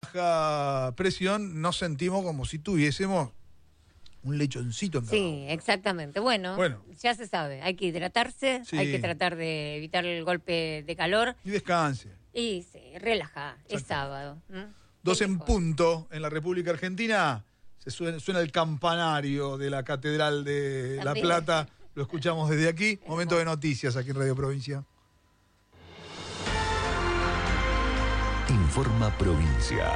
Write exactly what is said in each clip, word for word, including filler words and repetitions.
baja presión nos sentimos como si tuviésemos un lechoncito en cada Sí, uno. exactamente. Bueno, Bueno. ya se sabe, hay que hidratarse, Sí. hay que tratar de evitar el golpe de calor Y descanse. y sí, relaja, es Exacto. sábado. ¿Mm? Dos ¿Qué en mejor? punto en la República Argentina. Se suena, suena el campanario de la Catedral de La También. Plata. Lo escuchamos desde aquí. Momento de noticias aquí en Radio Provincia. Informa Provincia.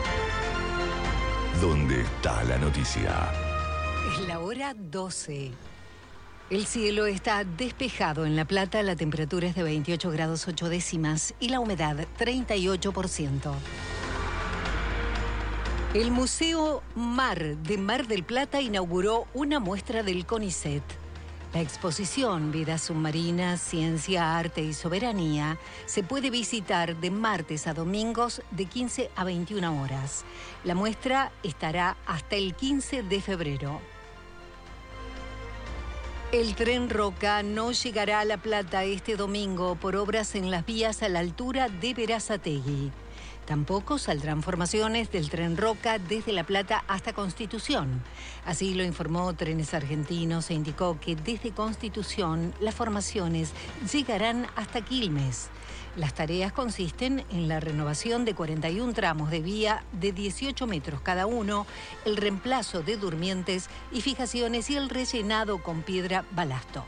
¿Dónde está la noticia? Es la hora doce. El cielo está despejado en La Plata, la temperatura es de veintiocho grados ocho décimas y la humedad treinta y ocho por ciento. El Museo Mar de Mar del Plata inauguró una muestra del CONICET. La exposición Vida Submarina, Ciencia, Arte y Soberanía se puede visitar de martes a domingos de quince a veintiuna horas. La muestra estará hasta el quince de febrero. El tren Roca no llegará a La Plata este domingo por obras en las vías a la altura de Berazategui. Tampoco saldrán formaciones del tren Roca desde La Plata hasta Constitución. Así lo informó Trenes Argentinos e indicó que desde Constitución las formaciones llegarán hasta Quilmes. Las tareas consisten en la renovación de cuarenta y un tramos de vía de dieciocho metros cada uno, el reemplazo de durmientes y fijaciones y el rellenado con piedra balasto.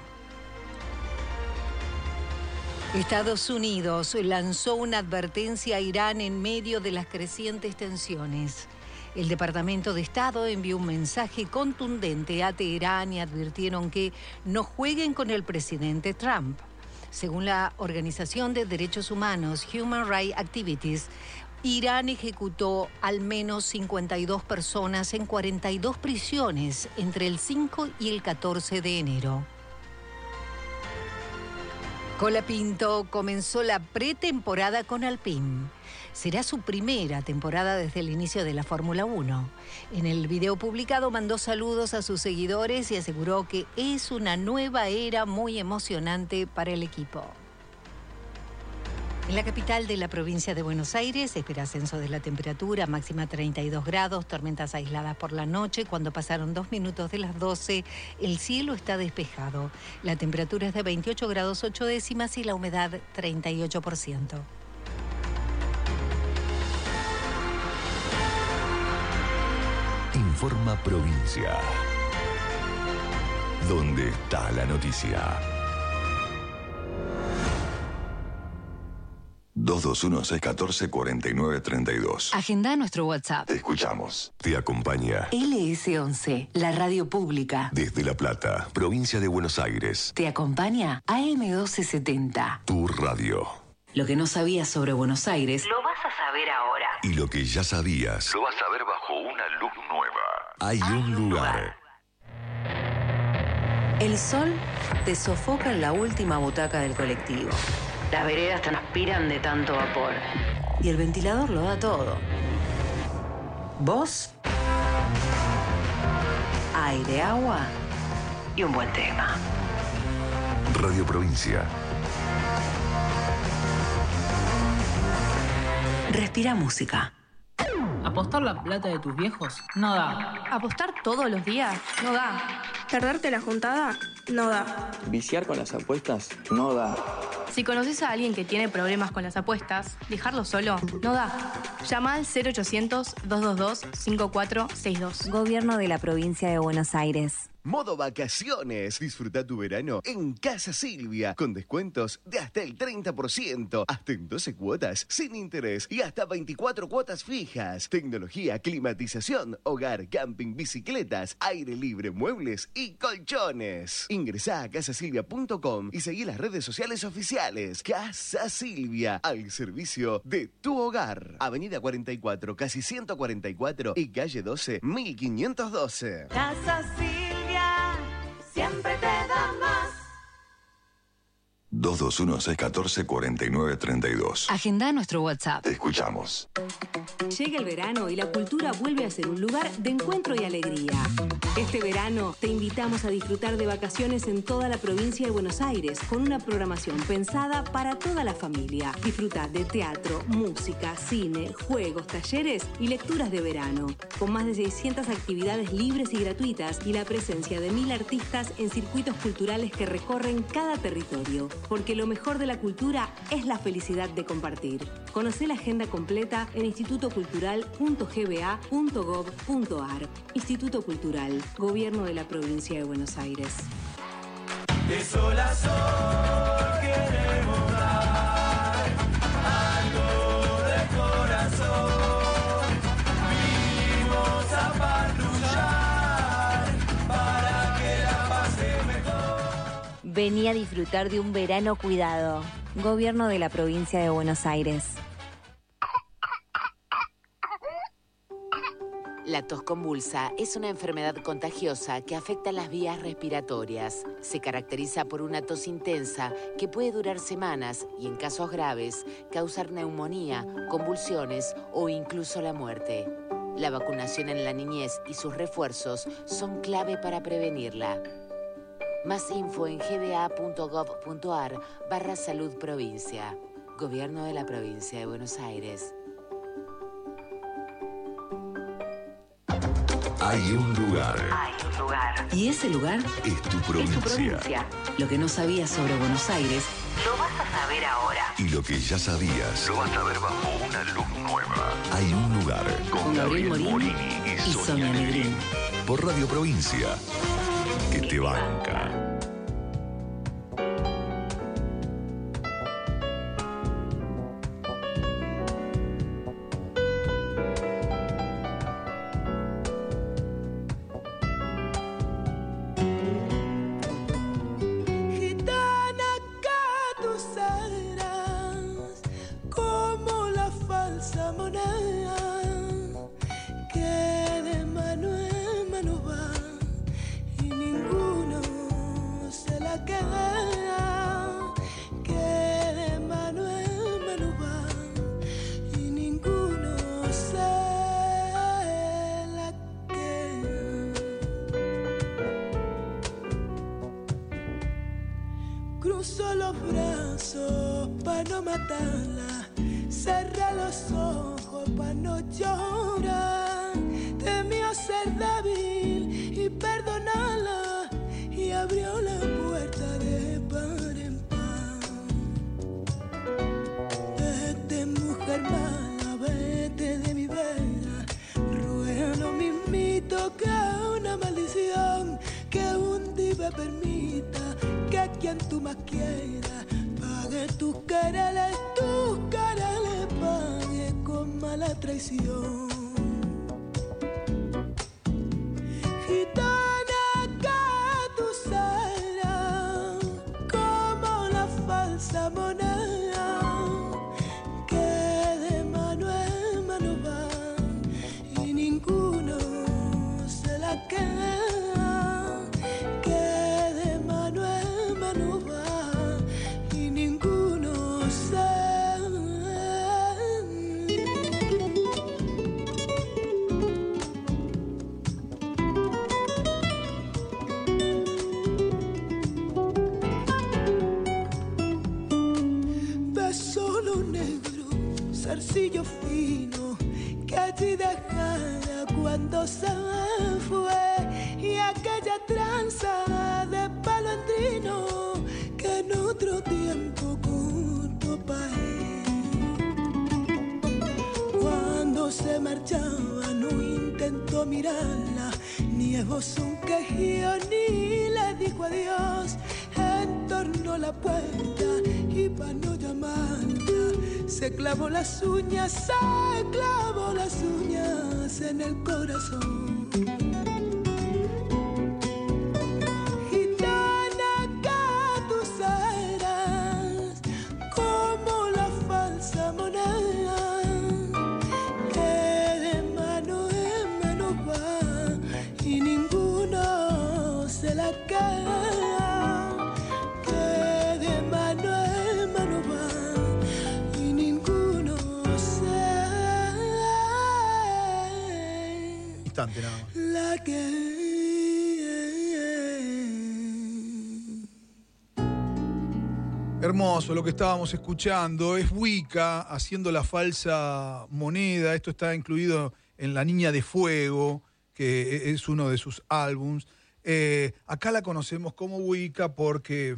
Estados Unidos lanzó una advertencia a Irán en medio de las crecientes tensiones. El Departamento de Estado envió un mensaje contundente a Teherán y advirtieron que no jueguen con el presidente Trump. Según la Organización de Derechos Humanos Human Rights Activities, Irán ejecutó al menos cincuenta y dos personas en cuarenta y dos prisiones entre el cinco y el catorce de enero. Colapinto comenzó la pretemporada con Alpine. Será su primera temporada desde el inicio de la Fórmula uno. En el video publicado mandó saludos a sus seguidores y aseguró que es una nueva era muy emocionante para el equipo. En la capital de la provincia de Buenos Aires se espera ascenso de la temperatura, máxima treinta y dos grados, tormentas aisladas por la noche. Cuando pasaron dos minutos de las doce, el cielo está despejado. La temperatura es de veintiocho grados ocho décimas y la humedad treinta y ocho por ciento. Informa Provincia. ¿Dónde está la noticia? dos dos uno, seis uno cuatro, cuatro nueve tres dos. Agenda nuestro WhatsApp. Te escuchamos. Te acompaña L S once, la radio pública. desde La Plata, provincia de Buenos Aires. Te acompaña A M doce setenta. Tu radio. Lo que no sabías sobre Buenos Aires lo vas a saber ahora. Y lo que ya sabías, lo vas a ver bajo una luz nueva. Hay un lugar. El sol te sofoca en la última butaca del colectivo. Las veredas transpiran de tanto vapor. Y el ventilador lo da todo. ¿Vos? Aire, agua y un buen tema. Radio Provincia. Respira música. ¿Apostar la plata de tus viejos? No da. ¿Apostar todos los días? No da. ¿Perderte la juntada? No da. ¿Viciar con las apuestas? No da. Si conoces a alguien que tiene problemas con las apuestas, dejarlo solo no da. Llama al cero ochocientos, dos dos dos, cinco cuatro seis dos. Gobierno de la Provincia de Buenos Aires. Modo vacaciones. Disfruta tu verano en Casa Silvia con descuentos de hasta el treinta por ciento, hasta en doce cuotas sin interés y hasta veinticuatro cuotas fijas. Tecnología, climatización, hogar, camping, bicicletas, aire libre, muebles y colchones. Ingresá a casa silvia punto com y seguí las redes sociales oficiales. Casa Silvia, al servicio de tu hogar. Avenida cuarenta y cuatro, casi ciento cuarenta y cuatro y calle doce, mil quinientos doce. Casa Silvia siempre te da más. dos dos uno, seis uno cuatro, cuatro nueve tres dos. Agenda nuestro WhatsApp. Te escuchamos. Llega el verano y la cultura vuelve a ser un lugar de encuentro y alegría. Este verano te invitamos a disfrutar de vacaciones en toda la provincia de Buenos Aires con una programación pensada para toda la familia. Disfruta de teatro, música, cine, juegos, talleres y lecturas de verano. Con más de seiscientas actividades libres y gratuitas y la presencia de mil artistas en circuitos culturales que recorren cada territorio. Porque lo mejor de la cultura es la felicidad de compartir. Conocé la agenda completa en instituto cultural punto g b a punto gov punto a r. Instituto Cultural, Gobierno de la Provincia de Buenos Aires. De sol a sol queremos dar algo de corazón. Vinimos a patrullar para que la pase mejor. Vení a disfrutar de un verano cuidado. Gobierno de la Provincia de Buenos Aires. La tos convulsa es una enfermedad contagiosa que afecta las vías respiratorias. Se caracteriza por una tos intensa que puede durar semanas y, en casos graves, causar neumonía, convulsiones o incluso la muerte. La vacunación en la niñez y sus refuerzos son clave para prevenirla. Más info en g b a punto gov punto a r barra salud provincia. Gobierno de la Provincia de Buenos Aires. Hay un lugar. Hay un lugar. ¿Y ese lugar? Es tu provincia. Es tu provincia. Lo que no sabías sobre Buenos Aires Lo vas a saber ahora. Y lo que ya sabías lo vas a ver bajo una luz nueva. Hay un lugar con, con Gabriel Morini, Morini y, y Sonia, Sonia Negrín. Negrín. Por Radio Provincia. Que te banca. Cruzo los brazos pa' no matarla, cerra los ojos pa' no llorar. Temió ser débil y perdonarla y abrió la puerta de par en par. Vete, mujer mala, vete de mi vera, ruega lo mismito que una maldición, que un día permita que quien tú más quieras pague tus quereres, tus quereres pague con mala traición. Gitana que tú serás como la falsa moneda que de mano en mano va y ninguno se la queda. Zarcillo fino que allí dejara cuando se fue, y aquella tranza de palondrino que en otro tiempo cortó pa' él. Cuando se marchaba no intentó mirarla, ni esbozó un quejío ni le dijo adiós. Entornó la puerta y pa' no llamarla se clavó las uñas, se clavó las uñas en el corazón. Gitana que tú serás como la falsa moneda que de mano en mano va y ninguno se la queda, que de mano instante nada más. La que... Hermoso lo que estábamos escuchando. Es Wicca haciendo la falsa moneda. Esto está incluido en La Niña de Fuego, que es uno de sus álbums. Eh, acá la conocemos como Wicca porque,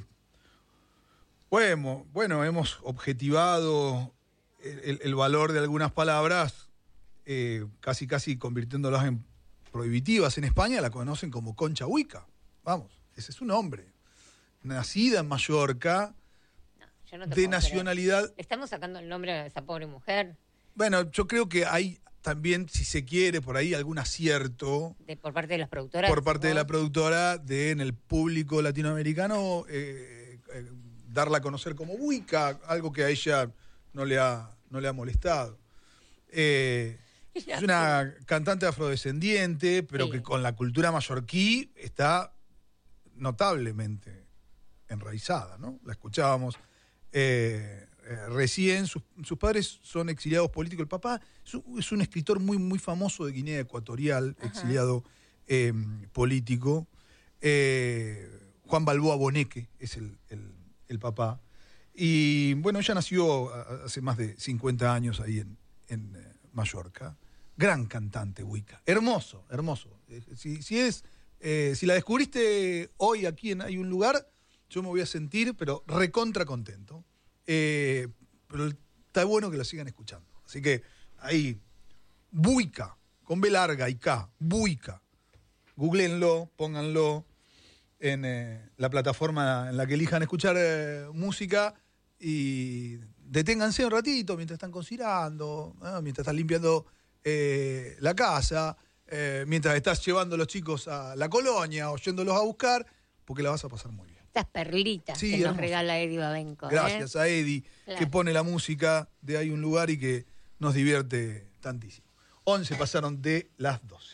bueno, bueno hemos objetivado el, el valor de algunas palabras, eh, casi casi convirtiéndolas en prohibitivas. En España la conocen como Concha Wicca. Vamos, ese es su nombre. Nacida en Mallorca, Yo no te de puedo nacionalidad... creer. ¿Estamos sacando el nombre de esa pobre mujer? Bueno, yo creo que hay también, si se quiere, por ahí algún acierto... De, por parte de las productoras. Por parte ¿no? de la productora, de en el público latinoamericano, eh, eh, darla a conocer como Wicca, algo que a ella no le ha, no le ha molestado. Eh, es una cantante afrodescendiente, pero Sí. que con la cultura mallorquí está notablemente enraizada, ¿no? La escuchábamos eh, eh, recién. Sus, sus padres son exiliados políticos. El papá es un, es un escritor muy, muy famoso de Guinea Ecuatorial, Ajá. exiliado eh, político. Eh, Juan Balboa Boneque es el, el, el papá. Y bueno, ella nació hace más de cincuenta años ahí en, en eh, Mallorca. Gran cantante, Wicca. Hermoso, hermoso. Eh, si, si, es, eh, si la descubriste hoy aquí en Hay un Lugar, yo me voy a sentir, pero recontra contento. Eh, pero está bueno que la sigan escuchando. Así que ahí, Wicca, con B larga y K, Wicca. Googleenlo, pónganlo en eh, la plataforma en la que elijan escuchar eh, música y deténganse un ratito mientras están cocinando, ¿no? Mientras están limpiando eh, la casa, eh, mientras estás llevando a los chicos a la colonia o yéndolos a buscar, porque la vas a pasar muy bien. Estas perlitas Sí, que nos hermoso. regala Eddie Babenco. Gracias ¿eh? a Eddie, Claro. que pone la música de Hay un Lugar y que nos divierte tantísimo. once pasaron de las doce.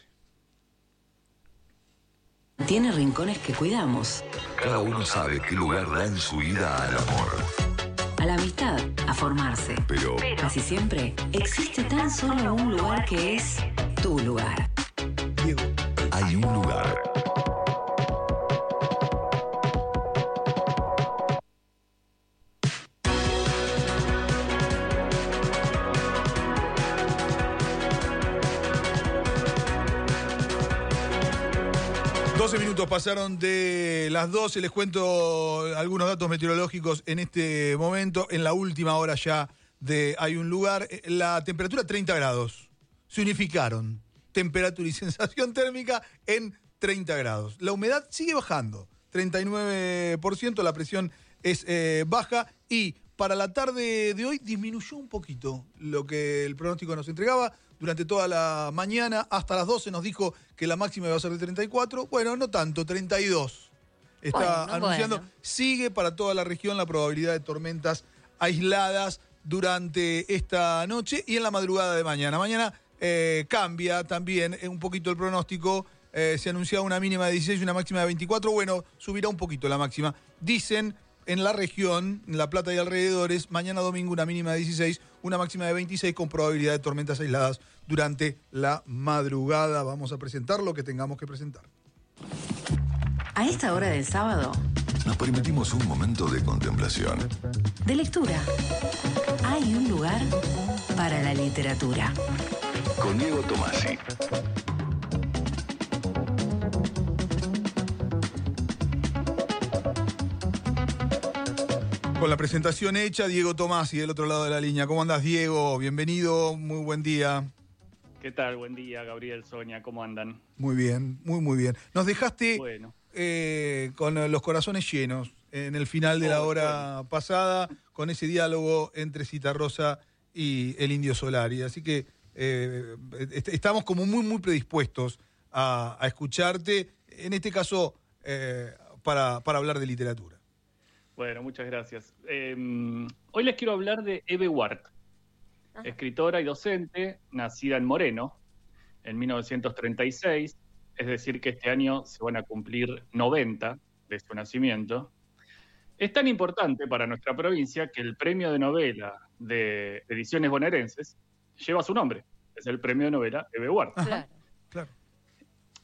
Tiene rincones que cuidamos. Cada uno sabe qué lugar da en su vida al amor. A la amistad, a formarse. Pero Casi siempre existe tan solo un lugar que es tu lugar. Diego. hay un lugar. doce minutos pasaron de las doce, les cuento algunos datos meteorológicos en este momento, en la última hora ya de Hay un Lugar. La temperatura treinta grados, se unificaron, temperatura y sensación térmica en treinta grados. La humedad sigue bajando, treinta y nueve por ciento, la presión es eh, baja y para la tarde de hoy disminuyó un poquito lo que el pronóstico nos entregaba. Durante toda la mañana, hasta las doce nos dijo que la máxima iba a ser de treinta y cuatro. Bueno, no tanto, treinta y dos. Está Bueno, anunciando. bueno. Sigue para toda la región la probabilidad de tormentas aisladas durante esta noche y en la madrugada de mañana. Mañana eh, cambia también eh, un poquito el pronóstico. Eh, se anunciaba una mínima de dieciséis y una máxima de veinticuatro. Bueno, subirá un poquito la máxima. Dicen en la región, en La Plata y alrededores, mañana domingo una mínima de dieciséis, una máxima de veintiséis con probabilidad de tormentas aisladas durante la madrugada. Vamos a presentar lo que tengamos que presentar. A esta hora del sábado, Nos permitimos un momento de contemplación. de lectura, hay un lugar para la literatura. Con Diego Tomasi. Con la presentación hecha, Diego Tomasi del otro lado de la línea. ¿Cómo andás, Diego? Bienvenido, muy buen día. ¿Qué tal? Buen día, Gabriel, Sonia, ¿cómo andan? Muy bien, muy, muy bien. Nos dejaste Bueno. eh, con los corazones llenos en el final de la Oh, hora pasada, con ese diálogo entre Citarrosa y el Indio Solari. Así que eh, est- estamos como muy, muy predispuestos a, a escucharte, en este caso, eh, para, para hablar de literatura. Bueno, muchas gracias. Eh, hoy les quiero hablar de Eve Ward, escritora y docente, nacida en Moreno en mil novecientos treinta y seis, es decir que este año se van a cumplir noventa de su nacimiento. Es tan importante para nuestra provincia que el premio de novela de Ediciones Bonaerenses lleva su nombre, es el premio de novela Eve Ward. Ajá, claro.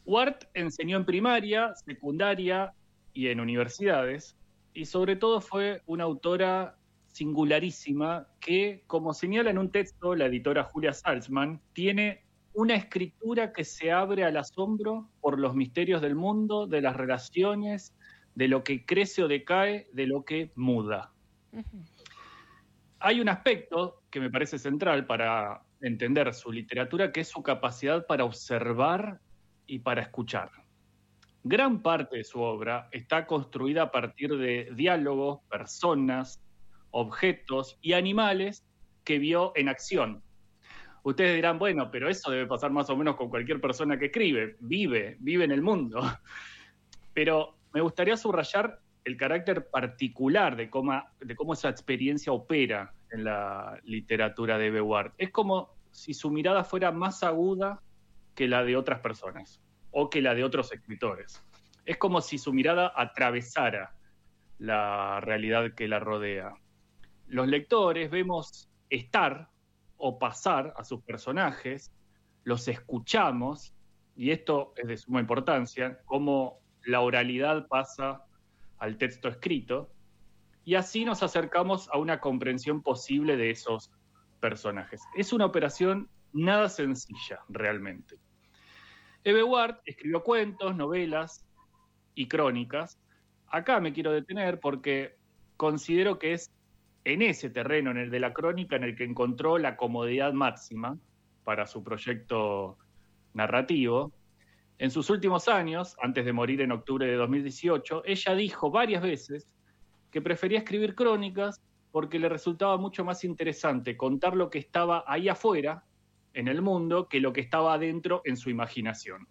Ward enseñó en primaria, secundaria y en universidades, y sobre todo fue una autora singularísima que, como señala en un texto la editora Julia Salzman, tiene una escritura que se abre al asombro por los misterios del mundo, de las relaciones, de lo que crece o decae, de lo que muda. Uh-huh. Hay un aspecto que me parece central para entender su literatura, que es su capacidad para observar y para escuchar. Gran parte de su obra está construida a partir de diálogos, personas, objetos y animales que vio en acción. Ustedes dirán, bueno, pero eso debe pasar más o menos con cualquier persona que escribe, vive, vive en el mundo. Pero me gustaría subrayar el carácter particular de cómo, de cómo esa experiencia opera en la literatura de E B Ward. Es como si su mirada fuera más aguda que la de otras personas o que la de otros escritores. Es como si su mirada atravesara la realidad que la rodea. Los lectores vemos estar o pasar a sus personajes, los escuchamos, y esto es de suma importancia, cómo la oralidad pasa al texto escrito, y así nos acercamos a una comprensión posible de esos personajes. Es una operación nada sencilla, realmente. E B Ward escribió cuentos, novelas y crónicas. Acá me quiero detener porque considero que es en ese terreno, en el de la crónica, en el que encontró la comodidad máxima para su proyecto narrativo. En sus últimos años, antes de morir en octubre de dos mil dieciocho, ella dijo varias veces que prefería escribir crónicas porque le resultaba mucho más interesante contar lo que estaba ahí afuera, en el mundo, que lo que estaba adentro en su imaginación.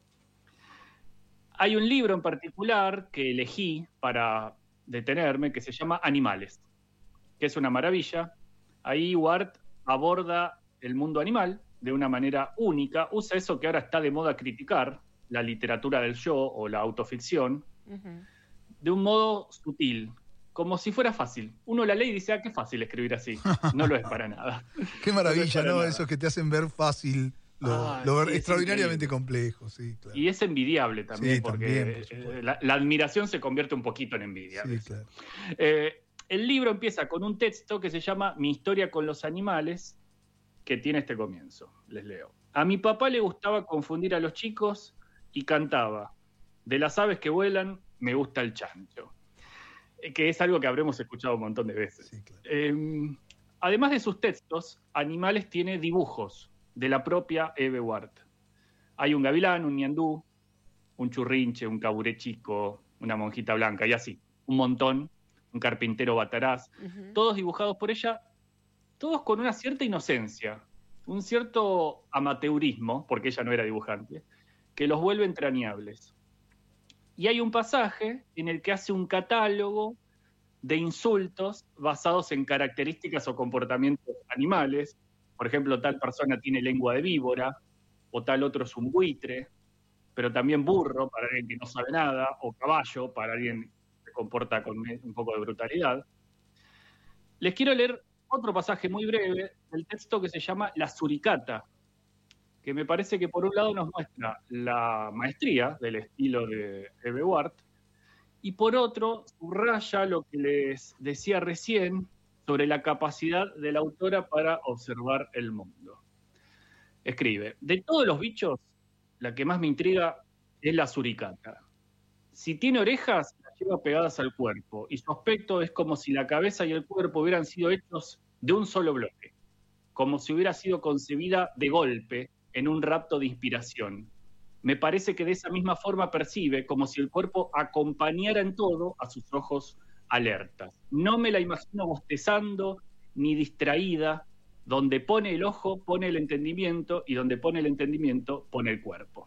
Hay un libro en particular que elegí para detenerme que se llama Animales, que es una maravilla. Ahí Ward aborda el mundo animal de una manera única, usa eso que ahora está de moda criticar, la literatura del yo o la autoficción, uh-huh. de un modo sutil, como si fuera fácil. Uno la lee y dice, ah, qué fácil escribir así. No lo es para nada. Qué maravilla, ¿no? ¿no? Esos que te hacen ver fácil, lo, ah, lo sí, extraordinariamente complejo. Sí, claro. Y es envidiable también, sí, porque también, por la, la admiración se convierte un poquito en envidia. Sí, claro. Eh, el libro empieza con un texto que se llama Mi historia con los animales, que tiene este comienzo. Les leo. A mi papá le gustaba confundir a los chicos y cantaba, de las aves que vuelan, me gusta el chancho. Que es algo que habremos escuchado un montón de veces. Sí, claro. eh, además de sus textos, Animales tiene dibujos de la propia E B Ward. Hay un gavilán, un ñandú, un churrinche, un caburé chico, una monjita blanca y así, un montón, un carpintero bataraz, uh-huh. todos dibujados por ella, todos con una cierta inocencia, un cierto amateurismo, porque ella no era dibujante, que los vuelve entrañables. Y hay un pasaje en el que hace un catálogo de insultos basados en características o comportamientos animales. Por ejemplo, tal persona tiene lengua de víbora, o tal otro es un buitre, pero también burro para alguien que no sabe nada, o caballo para alguien que se comporta con un poco de brutalidad. Les quiero leer otro pasaje muy breve del texto que se llama La Suricata, que me parece que por un lado nos muestra la maestría del estilo de E B Ward, y por otro subraya lo que les decía recién sobre la capacidad de la autora para observar el mundo. Escribe, de todos los bichos, la que más me intriga es la suricata. Si tiene orejas, las lleva pegadas al cuerpo, y su aspecto es como si la cabeza y el cuerpo hubieran sido hechos de un solo bloque, como si hubiera sido concebida de golpe, en un rapto de inspiración. Me parece que de esa misma forma percibe como si el cuerpo acompañara en todo a sus ojos alertas. No me la imagino bostezando ni distraída. Donde pone el ojo, pone el entendimiento, y donde pone el entendimiento, pone el cuerpo.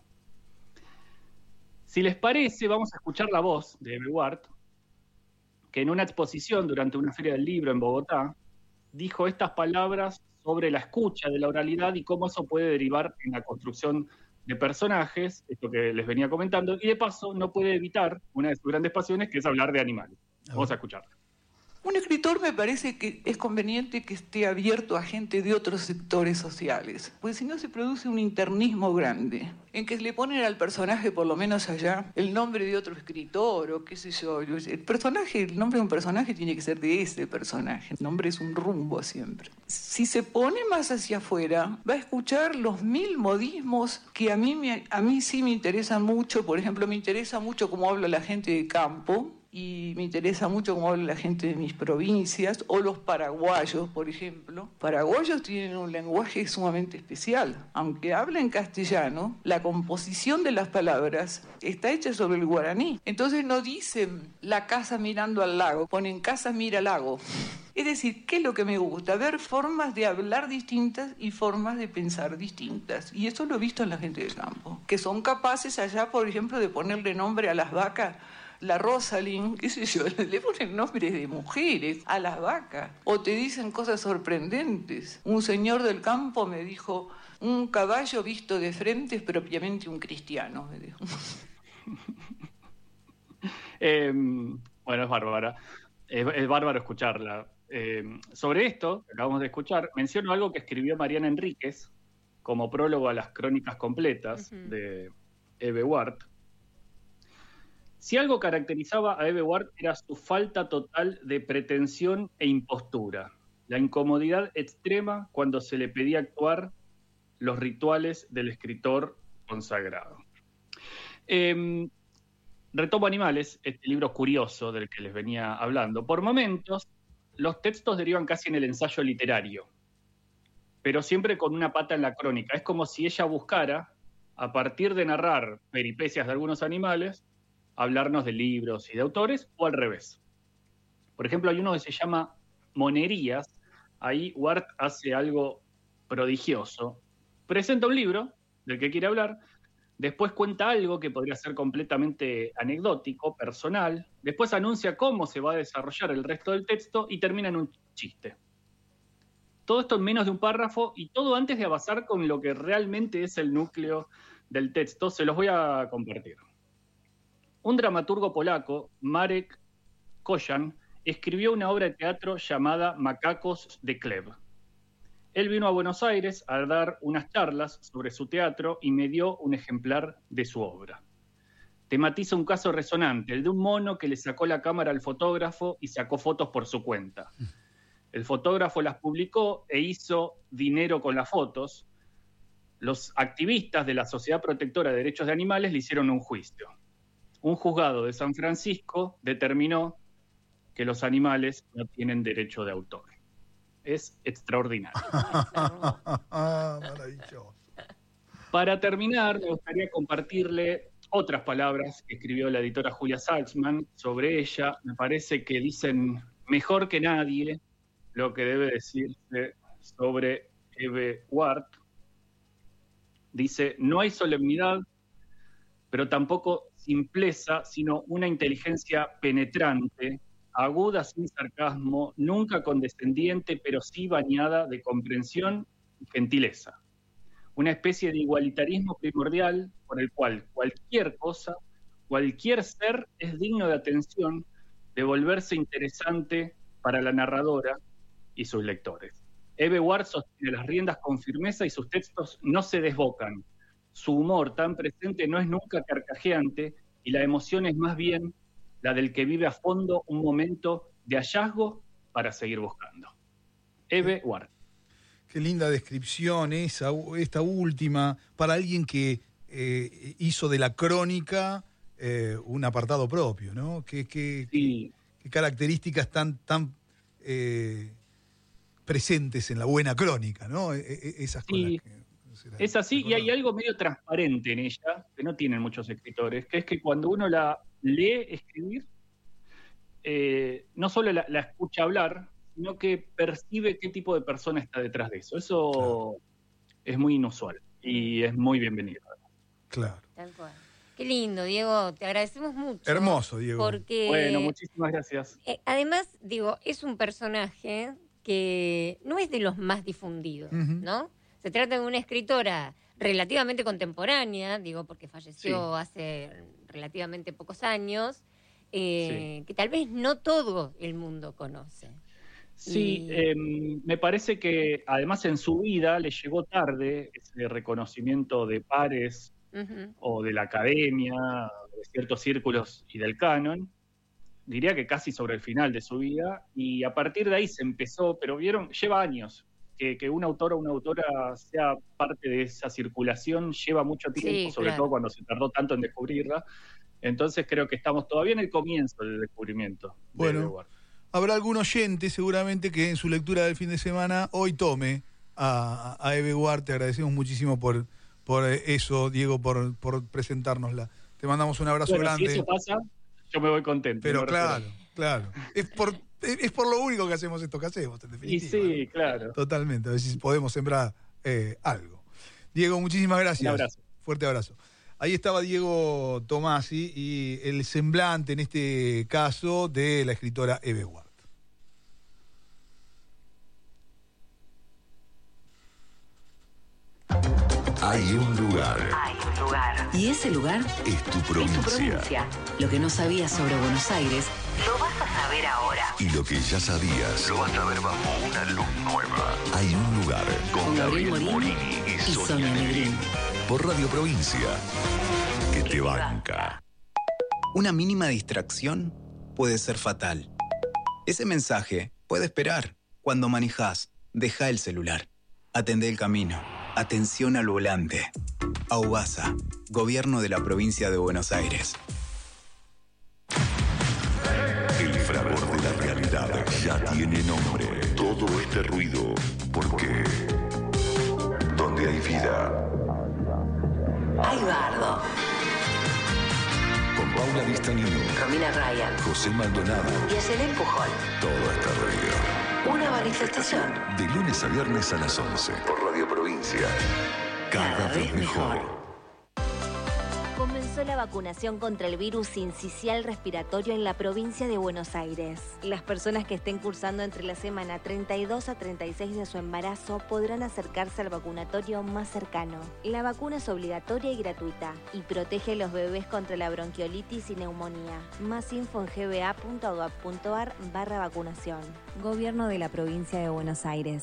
Si les parece, vamos a escuchar la voz de E B Ward, que en una exposición durante una feria del libro en Bogotá, dijo estas palabras sobre la escucha de la oralidad y cómo eso puede derivar en la construcción de personajes, esto que les venía comentando, y de paso no puede evitar una de sus grandes pasiones, que es hablar de animales. Vamos a escucharla. Un escritor me parece que es conveniente que esté abierto a gente de otros sectores sociales, porque si no se produce un internismo grande, en que le ponen al personaje, por lo menos allá, el nombre de otro escritor o qué sé yo. El personaje, el nombre de un personaje tiene que ser de ese personaje. El nombre es un rumbo siempre. Si se pone más hacia afuera, va a escuchar los mil modismos que a mí, me, a mí sí me interesan mucho. Por ejemplo, me interesa mucho cómo habla la gente de campo, y me interesa mucho cómo habla la gente de mis provincias, o los paraguayos, por ejemplo. Paraguayos tienen un lenguaje sumamente especial. Aunque hablen castellano, la composición de las palabras está hecha sobre el guaraní. Entonces no dicen la casa mirando al lago, ponen casa mira al lago. Es decir, ¿qué es lo que me gusta? Ver formas de hablar distintas y formas de pensar distintas. Y eso lo he visto en la gente del campo, que son capaces allá, por ejemplo, de ponerle nombre a las vacas. La Rosalind, qué sé yo, le ponen nombres de mujeres a las vacas. O te dicen cosas sorprendentes. Un señor del campo me dijo, un caballo visto de frente es propiamente un cristiano, me dijo. eh, bueno, es bárbara. Es, es bárbaro escucharla. Eh, sobre esto que acabamos de escuchar, menciono algo que escribió Mariana Enríquez como prólogo a las crónicas completas uh-huh. de Eve Ward. Si algo caracterizaba a Eve Ward era su falta total de pretensión e impostura, la incomodidad extrema cuando se le pedía actuar los rituales del escritor consagrado. Eh, retomo Animales, este libro curioso del que les venía hablando. Por momentos, los textos derivan casi en el ensayo literario, pero siempre con una pata en la crónica. Es como si ella buscara, a partir de narrar peripecias de algunos animales, hablarnos de libros y de autores, o al revés. Por ejemplo, hay uno que se llama Monerías. Ahí Ward hace algo prodigioso. Presenta un libro del que quiere hablar, después cuenta algo que podría ser completamente anecdótico, personal, después anuncia cómo se va a desarrollar el resto del texto y termina en un chiste. Todo esto en menos de un párrafo y todo antes de avanzar con lo que realmente es el núcleo del texto. Se los voy a compartir. Un dramaturgo polaco, Marek Kojan, escribió una obra de teatro llamada Macacos de Kleb. Él vino a Buenos Aires a dar unas charlas sobre su teatro y me dio un ejemplar de su obra. Tematiza un caso resonante, el de un mono que le sacó la cámara al fotógrafo y sacó fotos por su cuenta. El fotógrafo las publicó e hizo dinero con las fotos. Los activistas de la Sociedad Protectora de Derechos de Animales le hicieron un juicio. Un juzgado de San Francisco determinó que los animales no tienen derecho de autor. Es extraordinario. Maravilloso. Para terminar, me gustaría compartirle otras palabras que escribió la editora Julia Salzman sobre ella. Me parece que dicen mejor que nadie lo que debe decirse sobre Eve Ward. Dice, no hay solemnidad, pero tampoco simpleza, sino una inteligencia penetrante, aguda sin sarcasmo, nunca condescendiente, pero sí bañada de comprensión y gentileza. Una especie de igualitarismo primordial por el cual cualquier cosa, cualquier ser es digno de atención, de volverse interesante para la narradora y sus lectores. Eve Ward sostiene las riendas con firmeza y sus textos no se desbocan. Su humor tan presente no es nunca carcajeante y la emoción es más bien la del que vive a fondo un momento de hallazgo para seguir buscando. Eve Ward. Qué linda descripción esa, esta última, para alguien que eh, hizo de la crónica eh, un apartado propio, ¿no? Qué, qué, sí. qué características tan, tan eh, presentes en la buena crónica, ¿no? E, e, esas sí. cosas que... Es así, y hay algo medio transparente en ella, que no tienen muchos escritores, que es que cuando uno la lee escribir, eh, no solo la, la escucha hablar, sino que percibe qué tipo de persona está detrás de eso. Eso claro. Es muy inusual y es muy bienvenido. Claro. Tal cual. Qué lindo, Diego, te agradecemos mucho. Hermoso, Diego. Porque, bueno, muchísimas gracias. Eh, además, digo, es un personaje que no es de los más difundidos, uh-huh. ¿no? Se trata de una escritora relativamente contemporánea, digo, porque falleció sí. hace relativamente pocos años, eh, sí. que tal vez no todo el mundo conoce. Sí, y... eh, me parece que además en su vida le llegó tarde ese reconocimiento de pares uh-huh. o de la academia, de ciertos círculos y del canon. Diría que casi sobre el final de su vida, y a partir de ahí se empezó, pero vieron, lleva años. Que, que un autor o una autora sea parte de esa circulación lleva mucho tiempo, sí, sobre claro. todo cuando se tardó tanto en descubrirla. Entonces creo que estamos todavía en el comienzo del descubrimiento. Bueno, de Ward. Habrá algún oyente seguramente que en su lectura del fin de semana hoy tome a, a Eve Ward. Te agradecemos muchísimo por, por eso, Diego, por, por presentárnosla. Te mandamos un abrazo bueno, grande. Si eso pasa, yo me voy contento. Pero no claro, claro. Es por... Es por lo único que hacemos esto que hacemos, en definitiva. Y sí, claro. Totalmente, a ver si podemos sembrar eh, algo. Diego, muchísimas gracias. Un abrazo. Fuerte abrazo. Ahí estaba Diego Tomasi y el semblante, en este caso, de la escritora Eve Ward. Hay un lugar. Hay un lugar. Y ese lugar es tu provincia. Es tu provincia. Lo que no sabías sobre Buenos Aires, lo vas a saber ahora. Y lo que ya sabías, lo vas a ver bajo una luz nueva. Hay un lugar con, con Gabriel Morini, Morini y, y Sonia Negrín. Por Radio Provincia, que te banca. Una mínima distracción puede ser fatal. Ese mensaje puede esperar. Cuando manejás, deja el celular. Atendé el camino. Atención al volante. AUBASA, Gobierno de la Provincia de Buenos Aires. El fragor de la realidad ya tiene nombre. Todo este ruido, porque donde hay vida, hay bardo. Con Paula Vistanino, Romina Ryan, José Maldonado y Selén Pujol. Todo este ruido. Una manifestación. De lunes a viernes a las once. Por Radio Provincia. Cada, Cada vez mejor. mejor. Comenzó la vacunación contra el virus sincicial respiratorio en la provincia de Buenos Aires. Las personas que estén cursando entre la semana treinta y dos a treinta y seis de su embarazo podrán acercarse al vacunatorio más cercano. La vacuna es obligatoria y gratuita y protege a los bebés contra la bronquiolitis y neumonía. Más info en gba.gov.ar barra vacunación. Gobierno de la provincia de Buenos Aires.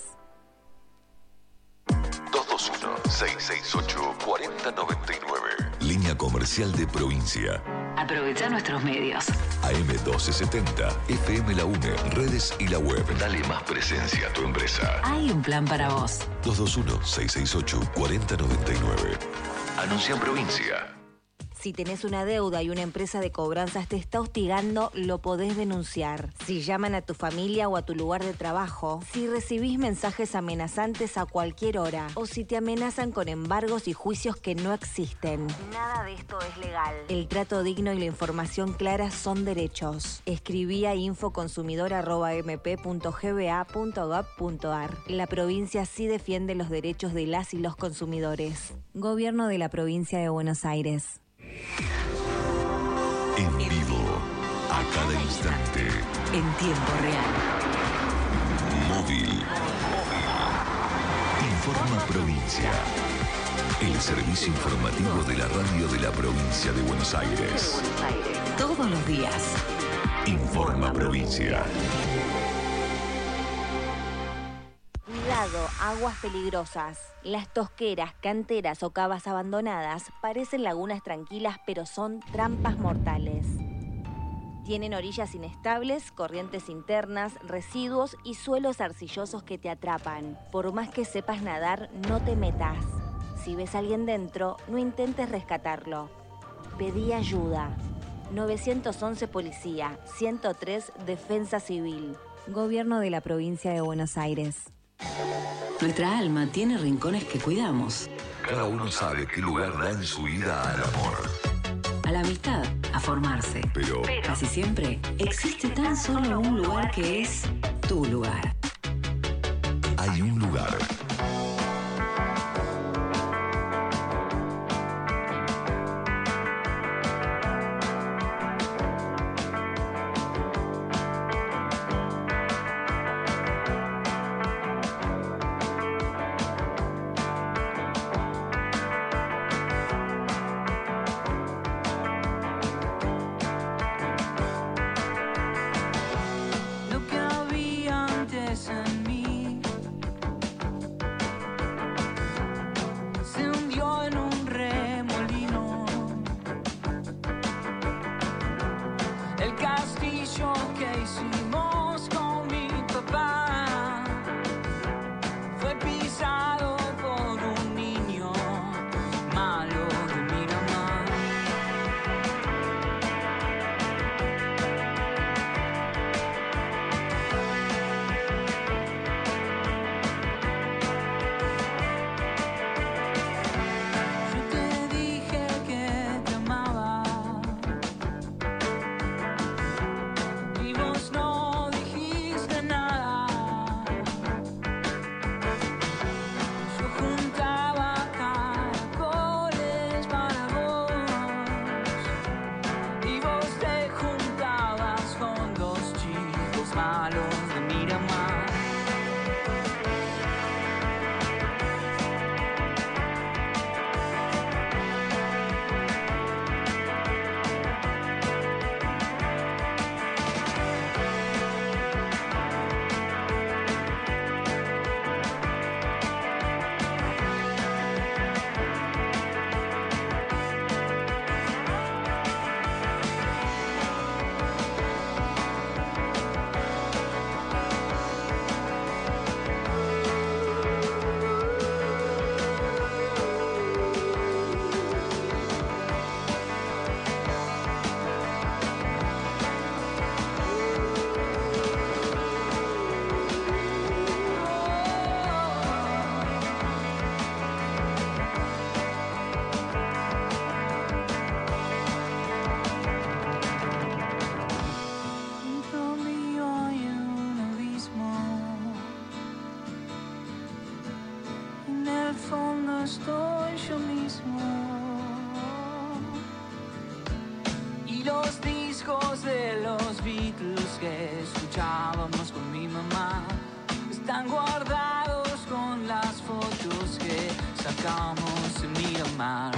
dos dos uno, seis seis ocho, cuatro cero nueve nueve. Línea comercial de provincia. Aprovecha nuestros medios. A M doce setenta, F M La UNE, redes y la web. Dale más presencia a tu empresa. Hay un plan para vos. dos dos uno, seis seis ocho, cuatro cero nueve nueve. Anuncia en provincia. Si tenés una deuda y una empresa de cobranzas te está hostigando, lo podés denunciar. Si llaman a tu familia o a tu lugar de trabajo, si recibís mensajes amenazantes a cualquier hora, o si te amenazan con embargos y juicios que no existen. Nada de esto es legal. El trato digno y la información clara son derechos. Escribí a infoconsumidor arroba m p punto g b a punto gov punto a r. La provincia sí defiende los derechos de las y los consumidores. Gobierno de la provincia de Buenos Aires. En vivo, a cada instante. En tiempo real. Móvil. Informa Provincia. El servicio informativo de la radio de la provincia de Buenos Aires. Todos los días. Informa Provincia. Cuidado, aguas peligrosas. Las tosqueras, canteras o cavas abandonadas parecen lagunas tranquilas, pero son trampas mortales. Tienen orillas inestables, corrientes internas, residuos y suelos arcillosos que te atrapan. Por más que sepas nadar, no te metas. Si ves a alguien dentro, no intentes rescatarlo. Pedí ayuda. nueve once Policía, ciento tres Defensa Civil. Gobierno de la provincia de Buenos Aires. Nuestra alma tiene rincones que cuidamos. Cada uno sabe qué lugar da en su vida al amor. A la amistad, a formarse. Pero, Pero casi siempre existe tan solo un lugar que es tu lugar. Hay un lugar. de los Beatles que escuchábamos con mi mamá están guardados con las fotos que sacamos en Miramar.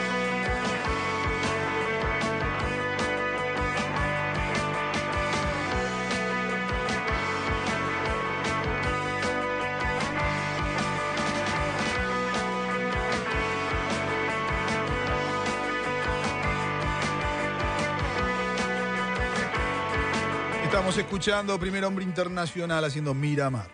Estamos escuchando Primer Hombre Internacional haciendo Miramar.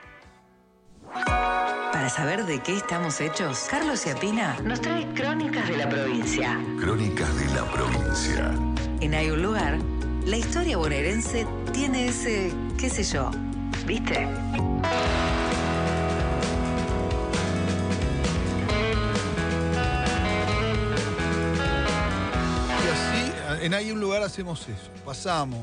Para saber de qué estamos hechos, Carlos Ciapina nos trae Crónicas de la Provincia. Crónicas de la Provincia. En Hay un lugar, la historia bonaerense tiene ese, qué sé yo, ¿viste? Y así, en Hay un lugar hacemos eso. Pasamos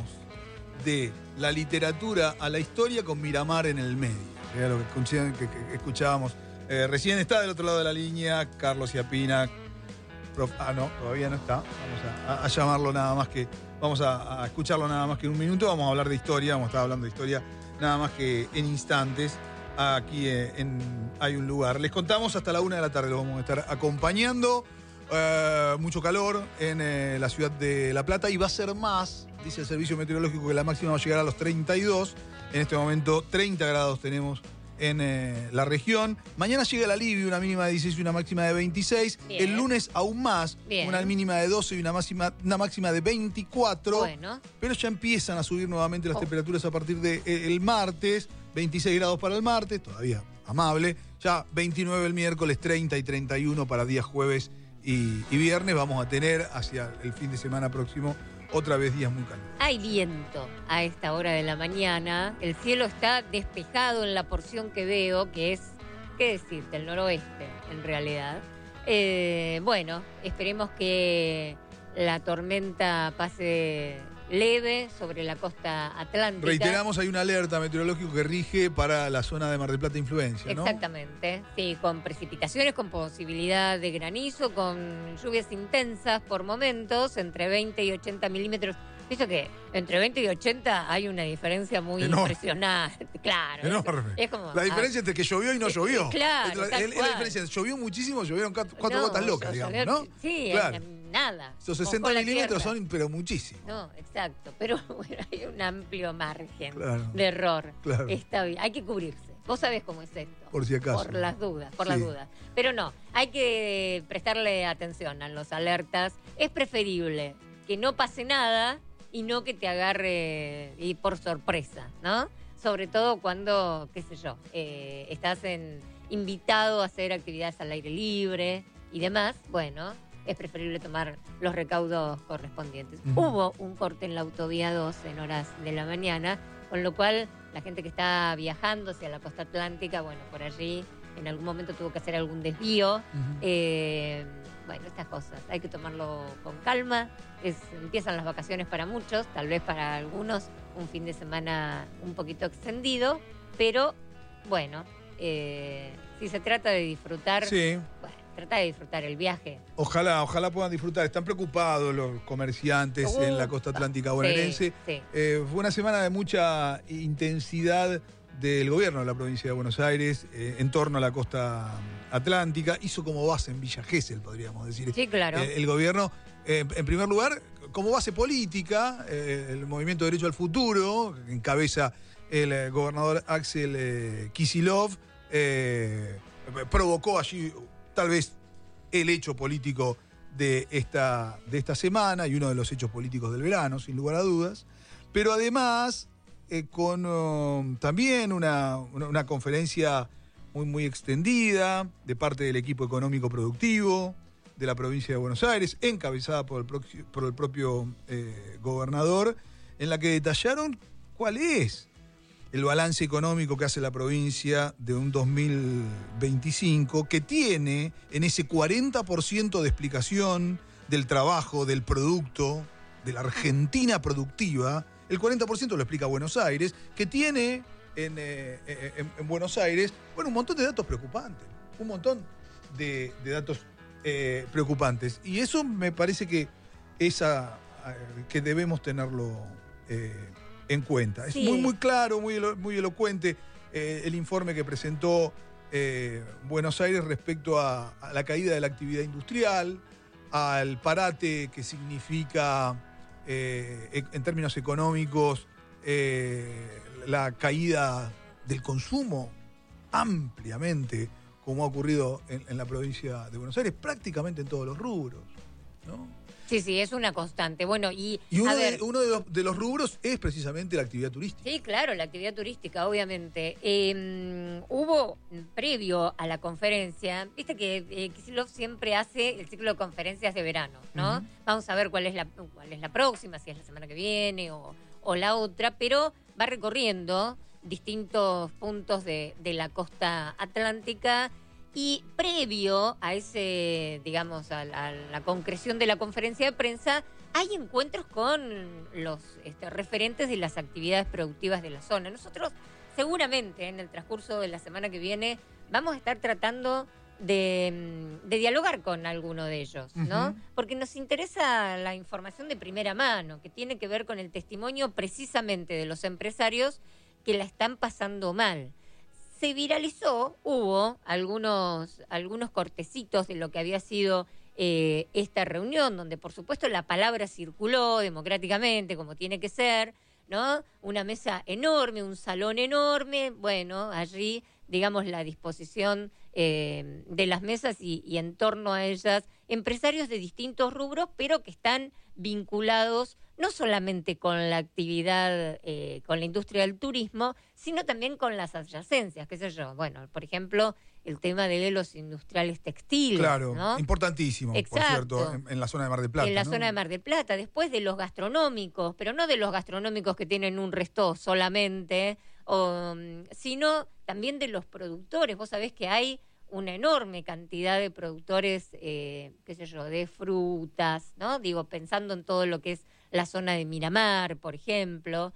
de la literatura a la historia con Miramar en el medio. Era lo que, escuché, que, que escuchábamos. Eh, recién está del otro lado de la línea Carlos Ciapina. Prof, ah, no, todavía no está. Vamos a, a, a llamarlo nada más que... Vamos a, a escucharlo nada más que en un minuto. Vamos a hablar de historia. Vamos a estar hablando de historia nada más que en instantes. Aquí eh, en Hay un lugar. Les contamos hasta la una de la tarde. Lo vamos a estar acompañando. Eh, mucho calor en eh, la ciudad de La Plata. Y va a ser más, dice el servicio meteorológico, que la máxima va a llegar a los treinta y dos. En este momento treinta grados tenemos en eh, la región. Mañana llega el alivio, una mínima de dieciséis y una máxima de veintiséis. Bien. El lunes aún más, bien. Una mínima de doce y una máxima, una máxima de veinticuatro. Bueno. Pero ya empiezan a subir nuevamente las oh. temperaturas a partir del de, eh, martes. veintiséis grados para el martes, todavía amable. Ya veintinueve el miércoles, treinta y treinta y uno para días jueves y, y viernes. Vamos a tener hacia el fin de semana próximo otra vez días muy cálidos. Hay viento a esta hora de la mañana. El cielo está despejado en la porción que veo, que es, ¿qué decirte? El noroeste, en realidad. Eh, bueno, esperemos que la tormenta pase leve sobre la costa atlántica. Reiteramos, hay una alerta meteorológica que rige para la zona de Mar del Plata influencia, ¿no? Exactamente, sí, con precipitaciones, con posibilidad de granizo, con lluvias intensas por momentos, entre veinte y ochenta milímetros. Visto que entre veinte y ochenta hay una diferencia muy enorme. Impresionante, claro. Enorme. Es como, la diferencia ah, entre que llovió y no llovió. Claro, es la, es la diferencia, llovió muchísimo, llovieron cuatro no, gotas locas, digamos, llovió, ¿no? Sí, claro. en, nada. Esos sesenta milímetros son, pero muchísimo. No, exacto. Pero bueno, hay un amplio margen claro. de error. Claro. Está bien. Hay que cubrirse. Vos sabés cómo es esto. Por si acaso. Por las dudas, por sí. las dudas. Pero no, hay que prestarle atención a los alertas. Es preferible que no pase nada y no que te agarre y por sorpresa, ¿no? Sobre todo cuando, qué sé yo, eh, estás en, invitado a hacer actividades al aire libre y demás. Bueno, es preferible tomar los recaudos correspondientes. Uh-huh. Hubo un corte en la autovía dos en horas de la mañana, con lo cual la gente que está viajando hacia la costa atlántica, bueno, por allí en algún momento tuvo que hacer algún desvío. Uh-huh. Eh, bueno, estas cosas, hay que tomarlo con calma. Es, empiezan las vacaciones para muchos, tal vez para algunos un fin de semana un poquito extendido, pero bueno, eh, si se trata de disfrutar... Sí. Bueno, trata de disfrutar el viaje. Ojalá, ojalá puedan disfrutar. Están preocupados los comerciantes uh, en la costa atlántica bonaerense. Sí, sí. Eh, fue una semana de mucha intensidad del gobierno de la provincia de Buenos Aires eh, en torno a la costa atlántica. Hizo como base en Villa Gesell, podríamos decir. Sí, claro. Eh, el gobierno, eh, en primer lugar, como base política, eh, el Movimiento Derecho al Futuro, que encabeza el eh, gobernador Axel eh, Kicillof, eh, provocó allí tal vez el hecho político de esta, de esta semana y uno de los hechos políticos del verano, sin lugar a dudas. Pero además, eh, con uh, también una, una, una conferencia muy, muy extendida de parte del equipo económico productivo de la provincia de Buenos Aires, encabezada por el, pro, por el propio eh, gobernador, en la que detallaron cuál es el balance económico que hace la provincia de un dos mil veinticinco, que tiene en ese cuarenta por ciento de explicación del trabajo, del producto, de la Argentina productiva, el cuarenta por ciento lo explica Buenos Aires, que tiene en, eh, en, en Buenos Aires, bueno, un montón de datos preocupantes, un montón de, de datos eh, preocupantes. Y eso me parece que es a, que debemos tenerlo eh, en cuenta. Es Sí. muy, muy claro, muy, elo- muy elocuente eh, el informe que presentó eh, Buenos Aires respecto a, a la caída de la actividad industrial, al parate que significa, eh, en, en términos económicos, eh, la caída del consumo ampliamente, como ha ocurrido en, en la provincia de Buenos Aires, prácticamente en todos los rubros, ¿no? Sí, sí, es una constante. Bueno, y, Y uno, a ver, de, uno de, los, de los rubros es precisamente la actividad turística. sí, claro, la actividad turística, obviamente. Eh, hubo, previo a la conferencia, viste que eh, Kicillof siempre hace el ciclo de conferencias de verano, ¿no? Ujú. Vamos a ver cuál es la cuál es la próxima, si es la semana que viene o, o la otra, pero va recorriendo distintos puntos de, de la costa atlántica. Y previo a ese, digamos, a la, a la concreción de la conferencia de prensa, hay encuentros con los este, referentes de las actividades productivas de la zona. Nosotros seguramente en el transcurso de la semana que viene vamos a estar tratando de, de dialogar con alguno de ellos, ¿no? Ujú. Porque nos interesa la información de primera mano, que tiene que ver con el testimonio precisamente de los empresarios que la están pasando mal. Se viralizó, hubo algunos, algunos cortecitos de lo que había sido eh, esta reunión, donde por supuesto la palabra circuló democráticamente, como tiene que ser, ¿no? Una mesa enorme, un salón enorme, bueno, allí, digamos, la disposición eh, de las mesas y, y en torno a ellas, empresarios de distintos rubros, pero que están vinculados no solamente con la actividad, eh, con la industria del turismo, sino también con las adyacencias, qué sé yo. Bueno, por ejemplo, el tema de los industriales textiles. Claro, ¿no? importantísimo, Exacto. por cierto, en, en la zona de Mar del Plata. En la ¿no? zona de Mar del Plata, después de los gastronómicos, pero no de los gastronómicos que tienen un resto solamente, o, mm, sino también de los productores. Vos sabés que hay una enorme cantidad de productores, eh, qué sé yo, de frutas, ¿no? Digo, pensando en todo lo que es la zona de Miramar, por ejemplo,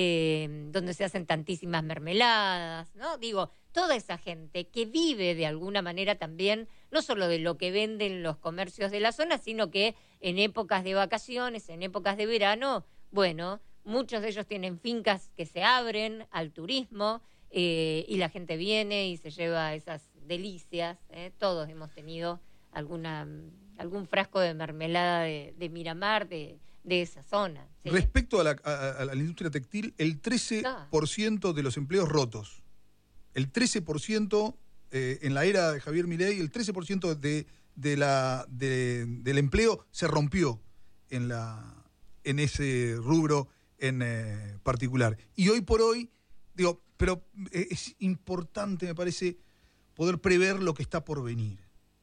eh, donde se hacen tantísimas mermeladas, ¿no? Digo, toda esa gente que vive de alguna manera también, no solo de lo que venden los comercios de la zona, sino que en épocas de vacaciones, en épocas de verano, bueno, muchos de ellos tienen fincas que se abren al turismo eh, y la gente viene y se lleva esas delicias. ¿eh? Todos hemos tenido alguna algún frasco de mermelada de, de Miramar, de, de esa zona. ¿sí? Respecto a la, a- a la industria textil, el trece por ciento de los empleos rotos. El trece por ciento eh, en la era de Javier Milei, el trece por ciento de, de la, de- del empleo se rompió en, la, en ese rubro en eh, particular. Y hoy por hoy, digo, pero eh, es importante, me parece, poder prever lo que está por venir.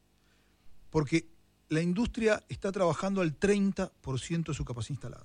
Porque la industria está trabajando al treinta por ciento de su capacidad instalada.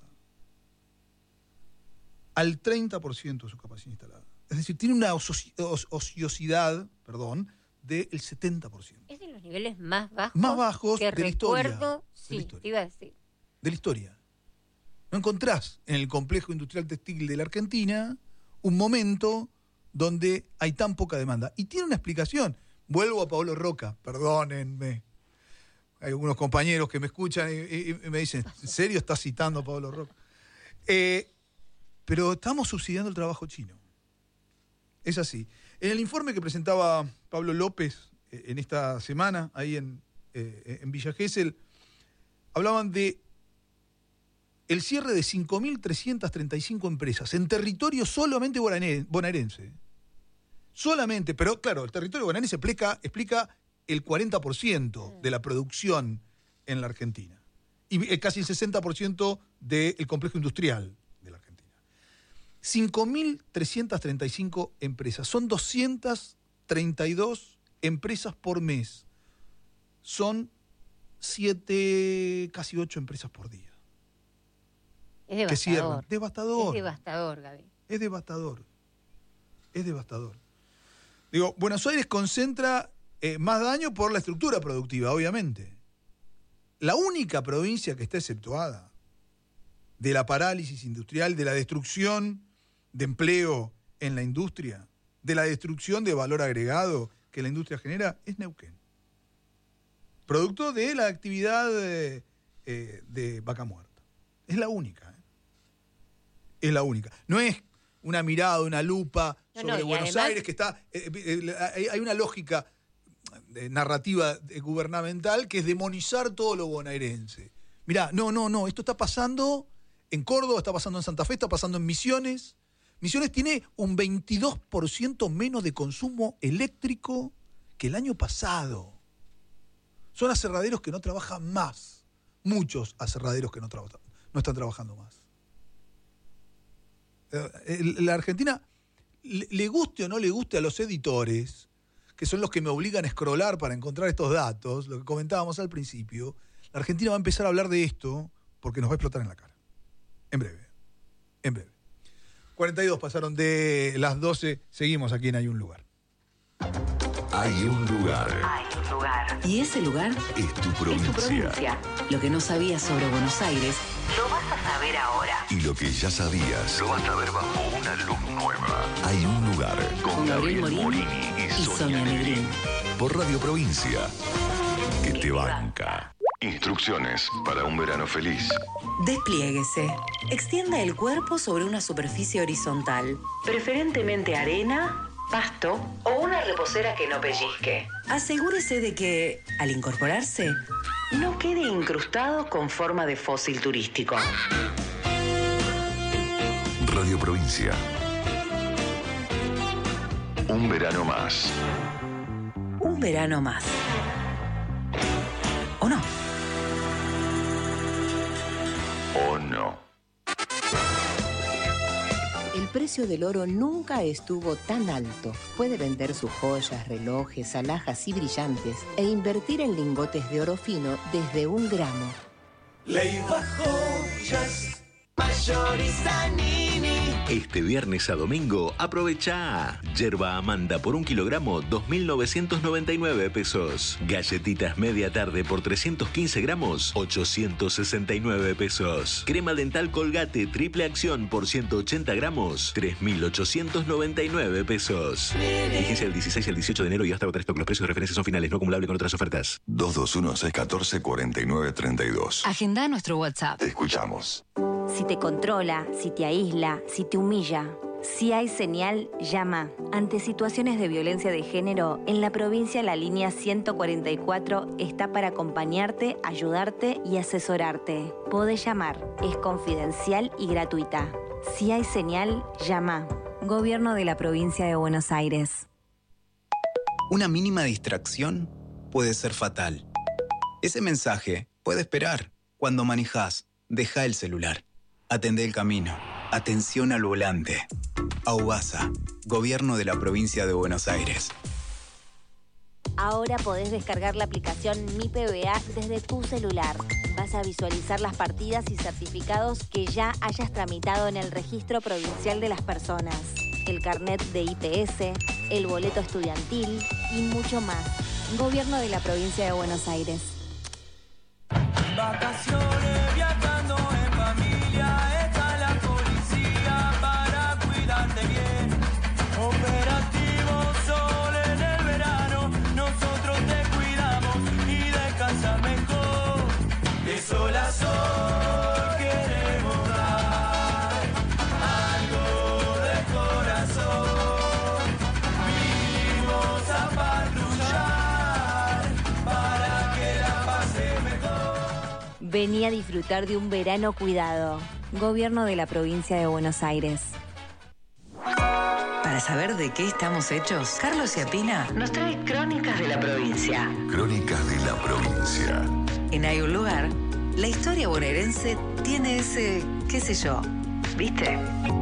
Al treinta por ciento de su capacidad instalada. Es decir, tiene una oso- os- ociosidad, perdón, del setenta por ciento. Es de los niveles más bajos, Más bajos que de la historia, recuerdo, de sí, la historia. te iba a decir. De la historia. No encontrás en el complejo industrial textil de la Argentina un momento donde hay tan poca demanda. Y tiene una explicación. Vuelvo a Pablo Roca, perdónenme. Hay algunos compañeros que me escuchan y, y- y me dicen, ¿en serio estás citando a Pablo Roca? Eh, pero estamos subsidiando el trabajo chino. Es así. En el informe que presentaba Pablo López eh, en esta semana, ahí en, eh, en Villa Gesell, hablaban de el cierre de cinco mil trescientas treinta y cinco empresas en territorio solamente bonaere- bonaerense. Solamente, pero claro, el territorio bonaerense explica, explica el cuarenta por ciento de la producción en la Argentina. Y eh, casi el sesenta por ciento del complejo industrial de la Argentina. cinco mil trescientas treinta y cinco empresas. Son doscientas treinta y dos empresas por mes. Son siete, casi ocho empresas por día. Es Que cierran. devastador. Devastador. Es devastador, Gaby. Es devastador. Es devastador. Digo, Buenos Aires concentra eh, más daño por la estructura productiva, obviamente. La única provincia que está exceptuada de la parálisis industrial, de la destrucción de empleo en la industria, de la destrucción de valor agregado que la industria genera, es Neuquén. Producto de la actividad eh, eh, de Vaca Muerta. Es la única. ¿eh? Es la única. No es una mirada, una lupa No, sobre no, y Buenos además- Aires que está... eh, eh, hay, hay una lógica eh, narrativa eh, gubernamental que es demonizar todo lo bonaerense. Mirá, no, no, no, esto está pasando en Córdoba, está pasando en Santa Fe, está pasando en Misiones. Misiones tiene un veintidós por ciento menos de consumo eléctrico que el año pasado. Son aserraderos que no trabajan más. Muchos aserraderos que no, trabajan, no están trabajando más. Eh, La Argentina, le le guste o no le guste a los editores, que son los que me obligan a scrollar para encontrar estos datos, lo que comentábamos al principio, la Argentina va a empezar a hablar de esto porque nos va a explotar en la cara. En breve. En breve. cuarenta y dos pasaron de las doce. Seguimos aquí en Hay un Lugar. Hay un lugar. Hay un lugar. Y ese lugar Es tu provincia. es tu provincia. Lo que no sabías sobre Buenos Aires, lo vas a saber ahora. Y lo que ya sabías, lo vas a ver bajo una luz nueva. Hay un lugar con, Con Gabriel Gabriel Morini Morini y, y Sonia Sonia Negrín. Negrín. Por Radio Provincia. Que te banca. Instrucciones para un verano feliz. Despliéguese. Extienda el cuerpo sobre una superficie horizontal, preferentemente arena, pasto o una reposera que no pellizque. Asegúrese de que, al incorporarse, no quede incrustado con forma de fósil turístico. Radio Provincia. Un verano más. Un verano más. ¿O no? ¿O no? El precio del oro nunca estuvo tan alto. Puede vender sus joyas, relojes, alhajas y brillantes e invertir en lingotes de oro fino desde un gramo. Leiva Joyas, Mayorizanini. Este viernes a domingo, aprovecha yerba Amanda por un kilogramo, dos mil novecientos noventa y nueve pesos. Galletitas media tarde por trescientos quince gramos, ochocientos sesenta y nueve pesos. Crema dental Colgate triple acción por ciento ochenta gramos, tres mil ochocientos noventa y nueve pesos. Vigencia del dieciséis al dieciocho de enero y hasta agotar stock. Los precios de referencia son finales, no acumulable con otras ofertas. dos dos uno, seis uno cuatro, cuatro nueve tres dos. Agenda nuestro WhatsApp. Te escuchamos. Si te controla, si te aísla, si te humilla, si hay señal, llama. Ante situaciones de violencia de género, en la provincia la línea ciento cuarenta y cuatro está para acompañarte, ayudarte y asesorarte. Podés llamar, es confidencial y gratuita. Si hay señal, llama. Gobierno de la provincia de Buenos Aires. Una mínima distracción puede ser fatal. Ese mensaje puede esperar. Cuando manejás, deja el celular. Atendé el camino. Atención al volante. AUBASA, Gobierno de la Provincia de Buenos Aires. Ahora podés descargar la aplicación Mi P B A desde tu celular. Vas a visualizar las partidas y certificados que ya hayas tramitado en el Registro Provincial de las Personas, el carnet de I P S, el boleto estudiantil y mucho más. Gobierno de la Provincia de Buenos Aires. Vacaciones viajando en familia, está la policía para cuidarte bien. Operativo Sol en el verano, nosotros te cuidamos y descansa mejor. De sol a sol queremos dar algo de corazón. Vinimos a patrullar para que la pase mejor. Vení a disfrutar de un verano cuidado. Gobierno de la Provincia de Buenos Aires. Para saber de qué estamos hechos, Carlos Ciapina nos trae Crónicas de la Provincia. Crónicas de la Provincia. En Hay un Lugar, la historia bonaerense tiene ese, qué sé yo, ¿viste?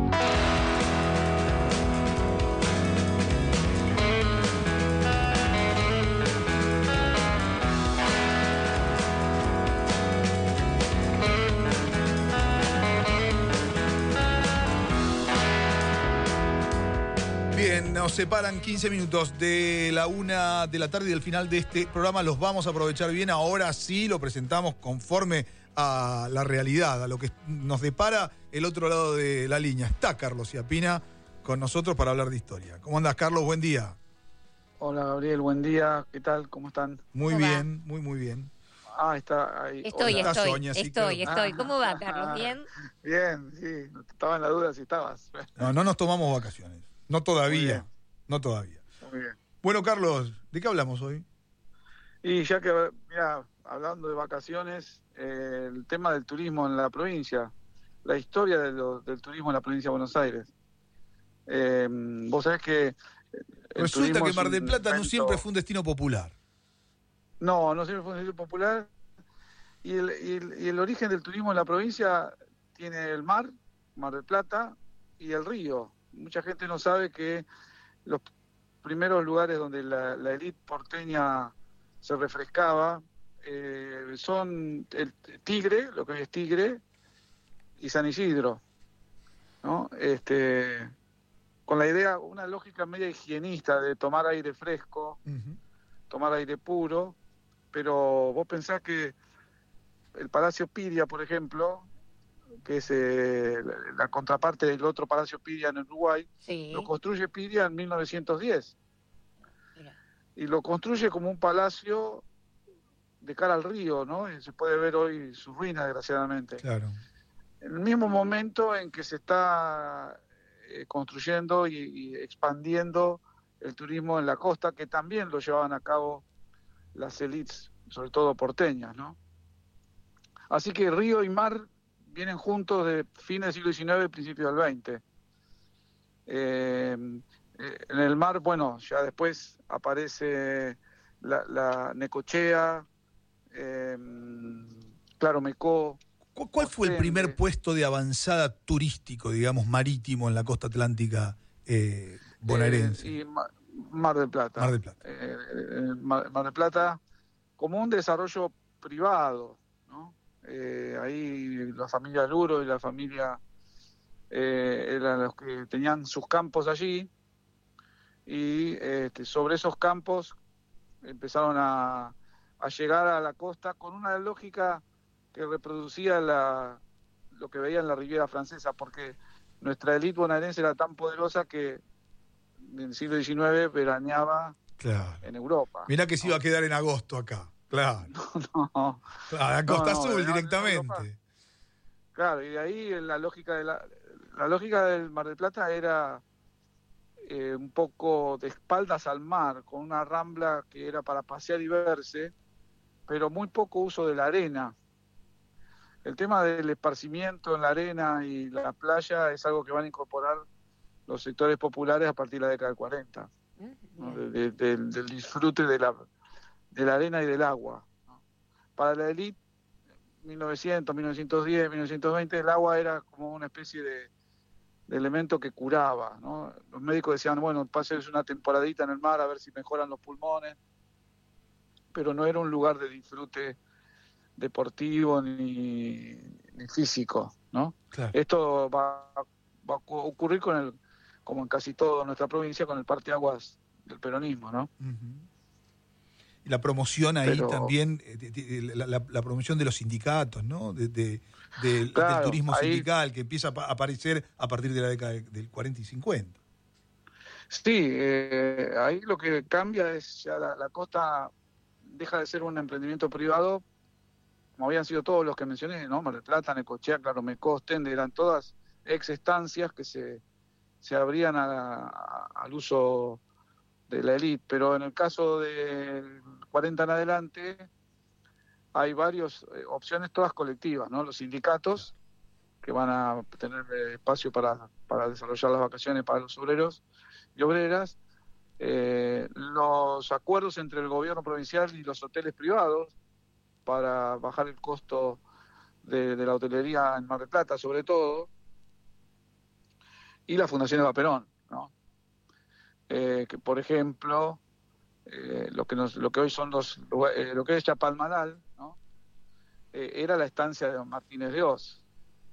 Bien, nos separan quince minutos de la una de la tarde y del final de este programa. Los vamos a aprovechar bien. Ahora sí lo presentamos conforme a la realidad, a lo que nos depara el otro lado de la línea. Está Carlos Ciapina con nosotros para hablar de historia. ¿Cómo andás, Carlos? Buen día. Hola Gabriel, buen día. ¿Qué tal? ¿Cómo están? Muy bien, muy, muy bien. Ah, está ahí. Estoy, Hola. estoy, Sonia, sí, estoy, claro. estoy. ¿Cómo va, Carlos? ¿Bien? Bien, sí, estaba en la duda si estabas. No, no nos tomamos vacaciones. No Muy todavía. bien. No todavía. Muy bien. Bueno, Carlos, ¿de qué hablamos hoy? Y ya que, mira, hablando de vacaciones, eh, el tema del turismo en la provincia, la historia de lo- del turismo en la provincia de Buenos Aires. Eh, vos sabés que el Resulta turismo que es Mar un del Plata no evento- siempre fue un destino popular. No, no siempre fue un sitio popular. Y el, y, el, y el origen del turismo en la provincia tiene el mar, Mar del Plata, y el río. Mucha gente no sabe que los primeros lugares donde la, la élite porteña se refrescaba eh, son el Tigre, lo que hoy es Tigre, y San Isidro, ¿no? Este, con la idea, una lógica media higienista de tomar aire fresco, tomar aire puro, pero vos pensás que el Palacio Piria, por ejemplo, que es eh, la, la contraparte del otro Palacio Piria en Uruguay, Sí. lo construye Piria en mil novecientos diez. Y lo construye como un palacio de cara al río, ¿no? Y se puede ver hoy su ruina, desgraciadamente. Claro. En el mismo momento en que se está eh, construyendo y, y expandiendo el turismo en la costa, que también lo llevaban a cabo las élites, sobre todo porteñas, ¿no? Así que río y mar vienen juntos de fines del siglo diecinueve y principios del veinte. Eh, eh, en el mar, bueno, ya después aparece la, la Necochea, eh, Claromecó. ¿Cu- ¿Cuál fue el primer puesto de avanzada turístico, digamos, marítimo en la costa atlántica eh, bonaerense? Eh, y Ma- Mar del Plata. Mar del Plata. Eh, eh, Mar, Mar del Plata como un desarrollo privado, ¿no? Eh, ahí la familia Luro y la familia eh, eran los que tenían sus campos allí y este, sobre esos campos empezaron a, a llegar a la costa con una lógica que reproducía la, lo que veía en la Riviera Francesa, porque nuestra élite bonaerense era tan poderosa que en el siglo diecinueve veraneaba Claro. en Europa. Mirá que se iba a quedar en agosto acá. Claro. No, Claro, a Costa no, no, Azul no, directamente. claro, y de ahí la lógica de la, la lógica del Mar del Plata era eh, un poco de espaldas al mar, con una rambla que era para pasear y verse, pero muy poco uso de la arena. El tema del esparcimiento en la arena y la playa es algo que van a incorporar los sectores populares a partir de la década del cuarenta, ¿no? De- de- del, del disfrute de la, de la arena y del agua, ¿no? Para la élite, mil novecientos, mil novecientos diez, mil novecientos veinte, el agua era como una especie de, de elemento que curaba, ¿no? Los médicos decían, bueno, pases una temporadita en el mar a ver si mejoran los pulmones, pero no era un lugar de disfrute deportivo ni, ni físico, ¿no? Claro. Esto va, va a ocu- ocurrir con el, como en casi toda nuestra provincia, con el parteaguas del peronismo, ¿no? Y la promoción ahí Pero- también, eh, de- de- la, la- la promoción de los sindicatos, ¿no? De, de- del- Claro, del turismo ahí- sindical que empieza a pa- a aparecer a partir de la década de- del cuarenta y cincuenta. Sí, eh, ahí lo que cambia es ya la, la costa deja de ser un emprendimiento privado, como habían sido todos los que mencioné, ¿no? Mar del Plata, Necochea, Claromecó, Ostende, eran todas ex estancias que se, se abrían a- a- al uso de la élite, pero en el caso del cuarenta en adelante hay varias eh, opciones, todas colectivas, ¿no? Los sindicatos, que van a tener eh, espacio para, para desarrollar las vacaciones para los obreros y obreras, eh, los acuerdos entre el gobierno provincial y los hoteles privados para bajar el costo de, de la hotelería en Mar del Plata, sobre todo, y la Fundación Eva Perón, ¿no? Eh, que por ejemplo, eh, lo que nos, lo que hoy son los, eh, lo que es Chapalmalal, ¿no? Eh, era la estancia de Martínez de Oz.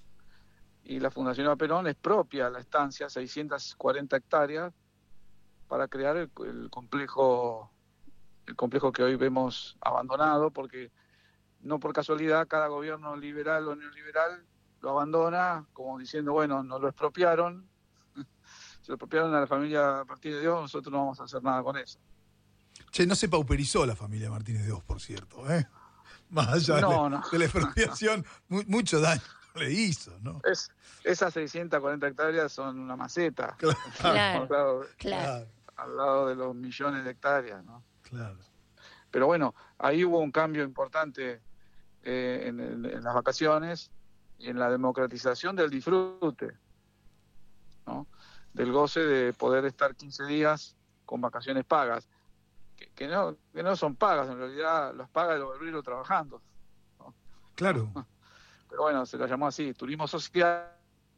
Y la Fundación Eva Perón es propia la estancia, seiscientas cuarenta hectáreas, para crear el, el complejo el complejo que hoy vemos abandonado, porque no por casualidad cada gobierno liberal o neoliberal lo abandona, como diciendo, bueno, nos lo expropiaron, se lo expropiaron a la familia Martínez de Oz, nosotros no vamos a hacer nada con eso. Che, no se pauperizó la familia Martínez de Oz, por cierto, ¿eh? Más allá No, de, no. de la expropiación, mu- mucho daño le hizo, ¿no? Es, esas seiscientas cuarenta hectáreas son una maceta. Claro, al, lado, claro. al lado de los millones de hectáreas, ¿no? Claro. Pero bueno, ahí hubo un cambio importante eh, en, el- en las vacaciones y en la democratización del disfrute, ¿no? Del goce de poder estar quince días con vacaciones pagas, que, que no, que no son pagas, en realidad las paga el obrero trabajando. Claro. Pero bueno, se la llamó así, turismo social,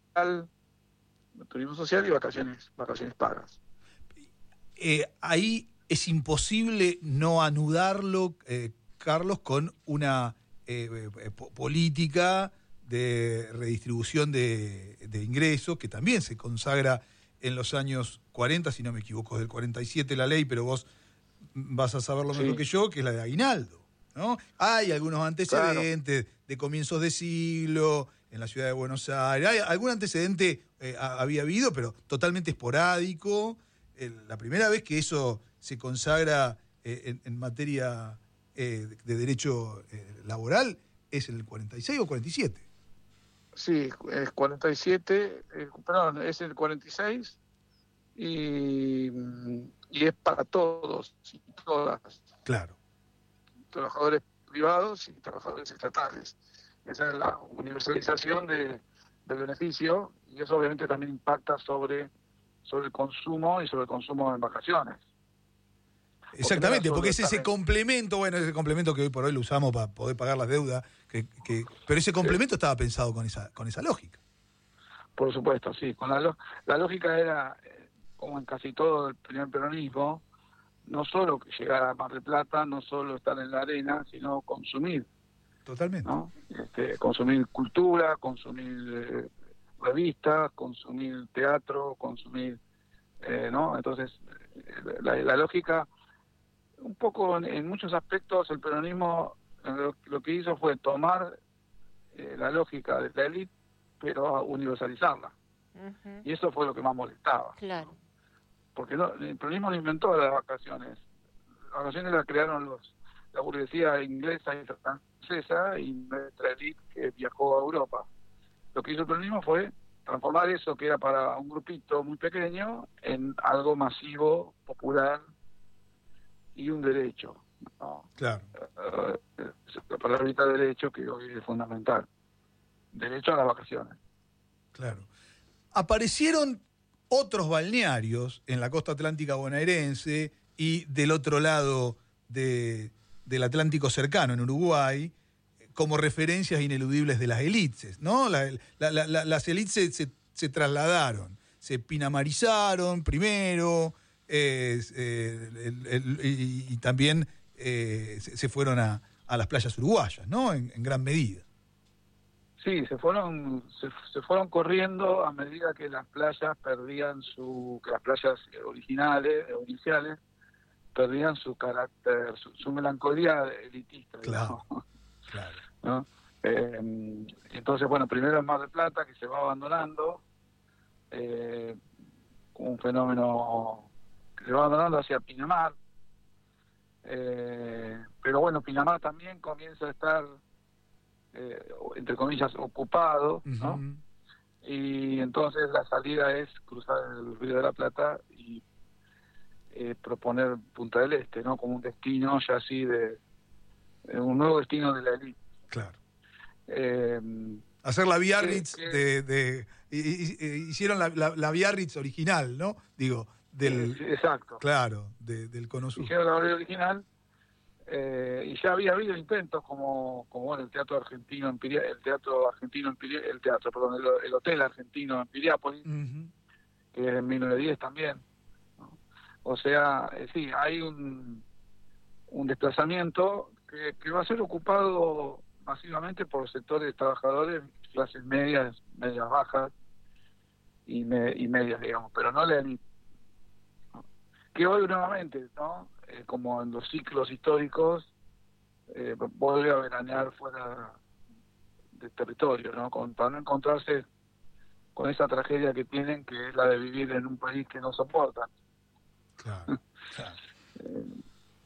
turismo social y vacaciones, vacaciones pagas. Eh, ahí es imposible no anudarlo, eh, Carlos, con una eh, eh, po- política de redistribución de, de ingresos, que también se consagra en los años cuarenta, si no me equivoco, es del cuarenta y siete la ley, pero vos vas a saberlo mejor Sí. que yo, que es la de aguinaldo, ¿no? Hay algunos antecedentes de comienzos de siglo en la ciudad de Buenos Aires, hay algún antecedente eh, ha- había habido, pero totalmente esporádico. El- la primera vez que eso se consagra eh, en, en materia eh, de, de derecho eh, laboral es en el cuarenta y seis o cuarenta y siete. Sí, es cuarenta y siete, eh, perdón, es el cuarenta y seis y, y es para todos y todas, Claro. trabajadores privados y trabajadores estatales. Esa es la universalización de, del beneficio y eso obviamente también impacta sobre, sobre el consumo y sobre el consumo en vacaciones. Exactamente, no era porque es solo ese estar en- complemento, bueno, ese complemento que hoy por hoy lo usamos para poder pagar las deudas, que, que, pero ese complemento estaba pensado con esa, con esa lógica. Por supuesto, sí. Con la, lo- la lógica era, eh, como en casi todo el primer peronismo, no solo que llegar a Mar del Plata, no solo estar en la arena, sino consumir. Totalmente. ¿No? Este, consumir cultura, consumir eh, revistas, consumir teatro, consumir, eh, ¿no? Entonces, eh, la, la lógica, un poco en, en muchos aspectos, el peronismo eh, lo, lo que hizo fue tomar eh, la lógica de la élite, pero universalizarla. Ujú. Y eso fue lo que más molestaba. Claro. Porque no, el peronismo no inventó las vacaciones. Las vacaciones las crearon los la burguesía inglesa y francesa y nuestra élite que viajó a Europa. Lo que hizo el peronismo fue transformar eso que era para un grupito muy pequeño en algo masivo, popular y un derecho, ¿no? Claro. Eh, la palabra derecho que hoy es fundamental. Derecho a las vacaciones. Claro. Aparecieron otros balnearios en la costa atlántica bonaerense y del otro lado de, del Atlántico cercano, en Uruguay, como referencias ineludibles de las élites, ¿no? La- la- la- la- las élites se, se- se trasladaron, se pinamarizaron primero, eh, eh, el- el- y, y también eh, se, se fueron a, a las playas uruguayas, ¿no? En, en gran medida. Sí, se fueron se, se fueron corriendo a medida que las playas perdían su que las playas originales iniciales perdían su carácter, su, su melancolía elitista, Claro, digamos, claro. ¿no? Eh, entonces, bueno, primero en Mar del Plata, que se va abandonando, eh, un fenómeno que se va abandonando hacia Pinamar, eh, pero bueno, Pinamar también comienza a estar, eh, entre comillas, ocupado, ¿no? Ujú. Y entonces la salida es cruzar el Río de la Plata y eh, proponer Punta del Este, ¿no? Como un destino ya así de, de un nuevo destino de la élite. Claro. Eh, Hacer la Biarritz que- de, de y- y- y- hicieron la, la, la Biarritz original, ¿no? Digo, del sí, exacto. claro, de- del Cono Sur. Hicieron la obra original eh, y ya había habido intentos como, como bueno, el teatro argentino en Piria- el teatro argentino en Piria- el teatro, perdón, el, el hotel argentino en Piriápolis, Ujú. que es en mil novecientos diez también, ¿no? O sea, eh, sí, hay un, un desplazamiento que, que va a ser ocupado masivamente por sectores trabajadores, clases medias, medias bajas y, me- y medias, digamos, pero no la élite. ¿No? Que hoy nuevamente, ¿no? Eh, como en los ciclos históricos, eh, vuelve a veranear fuera del territorio, ¿no? Con, para no encontrarse con esa tragedia que tienen, que es la de vivir en un país que no soportan. Claro, claro.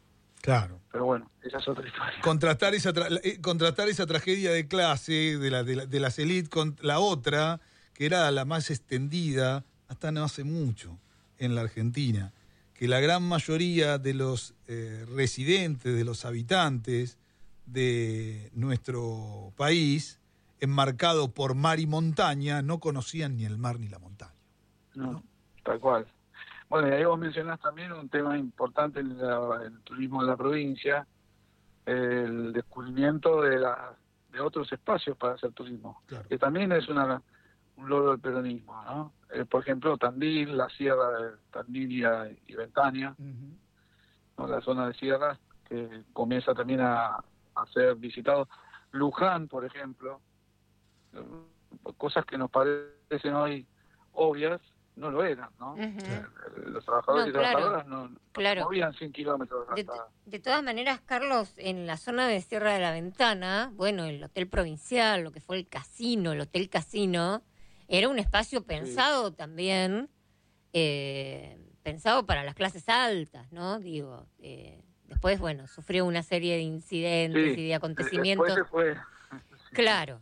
Claro. Pero bueno, esa es otra historia. Contrastar esa, tra eh, contrastar esa tragedia de clase de, la, de, la, de las élites con la otra, que era la más extendida, hasta no hace mucho, en la Argentina, que la gran mayoría de los eh, residentes, de los habitantes de nuestro país, enmarcado por mar y montaña, no conocían ni el mar ni la montaña. No, ¿no? Tal cual. Bueno, y ahí vos mencionás también un tema importante en, la, en el turismo de la provincia, el descubrimiento de, la, de otros espacios para hacer turismo, claro. Que también es una, un logro del peronismo, ¿no? Eh, por ejemplo, Tandil, la sierra de Tandil y, y Ventaña, uh-huh. ¿no? La zona de sierras que comienza también a, a ser visitado. Luján, por ejemplo, cosas que nos parecen hoy obvias, no lo eran, ¿no? Uh-huh. Los trabajadores no, y trabajadoras claro, no, claro. no movían cien kilómetros hasta... De, de todas maneras, Carlos, en la zona de Sierra de la Ventana, bueno, el Hotel Provincial, lo que fue el casino, el Hotel Casino, era un espacio pensado sí. también, eh, pensado para las clases altas, ¿no? Digo, eh, después, bueno, sufrió una serie de incidentes sí. y de acontecimientos. Después se fue. Claro.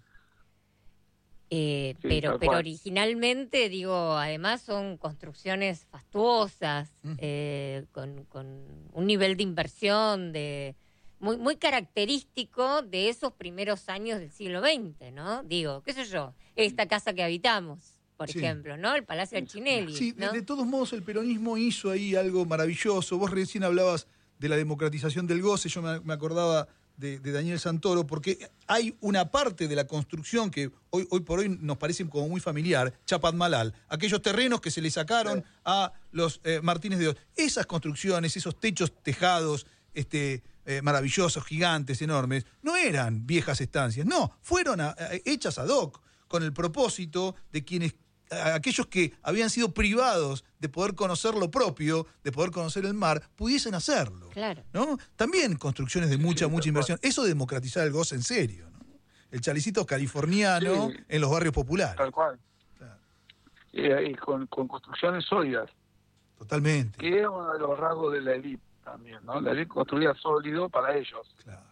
Eh, sí, pero pero originalmente, digo, además son construcciones fastuosas, uh-huh. eh, con, con un nivel de inversión de muy muy característico de esos primeros años del siglo veinte, ¿no? Digo, qué sé yo, esta casa que habitamos, por sí. ejemplo, ¿no? El Palacio Archinelli. Sí, ¿no? de, de todos modos el peronismo hizo ahí algo maravilloso. Vos recién hablabas de la democratización del goce, yo me, me acordaba... De, de Daniel Santoro, porque hay una parte de la construcción que hoy, hoy por hoy nos parece como muy familiar, Chapadmalal, aquellos terrenos que se le sacaron sí. a los eh, Martínez de Oz. Esas construcciones, esos techos tejados este, eh, maravillosos, gigantes, enormes, no eran viejas estancias, no, fueron a, a, hechas ad hoc, con el propósito de quienes aquellos que habían sido privados de poder conocer lo propio, de poder conocer el mar, pudiesen hacerlo. Claro. ¿No? También construcciones de mucha, sí, mucha inversión. Eso de democratizar el goce en serio, ¿no? El chalecito californiano sí. en los barrios populares. Tal cual. Claro. Y, y con, con construcciones sólidas. Totalmente. Que es uno de los rasgos de la élite también, ¿no? La élite construía sólido para ellos. Claro.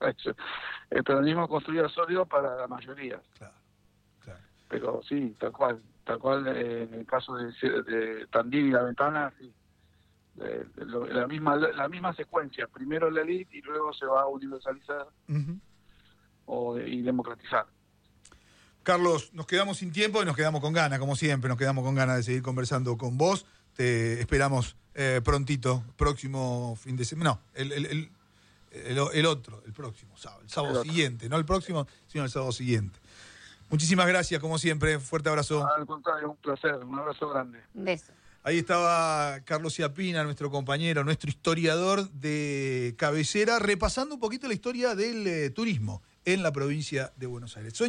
El peronismo construía sólido para la mayoría. Claro. Claro. Pero sí, tal cual. Tal cual, eh, en el caso de, de Tandil y La Ventana, sí. De, de lo, la misma la misma secuencia. Primero la élite y luego se va a universalizar uh-huh. o, y democratizar. Carlos, nos quedamos sin tiempo y nos quedamos con ganas, como siempre. Nos quedamos con ganas de seguir conversando con vos. Te esperamos eh, prontito, próximo fin de semana. No, el, el, el, el, el otro, el próximo sábado. El sábado el siguiente, no el próximo, sino el sábado siguiente. Muchísimas gracias, como siempre. Fuerte abrazo. Al contrario, un placer. Un abrazo grande. Un beso. Ahí estaba Carlos Ciapina, nuestro compañero, nuestro historiador de cabecera, repasando un poquito la historia del eh, turismo en la provincia de Buenos Aires.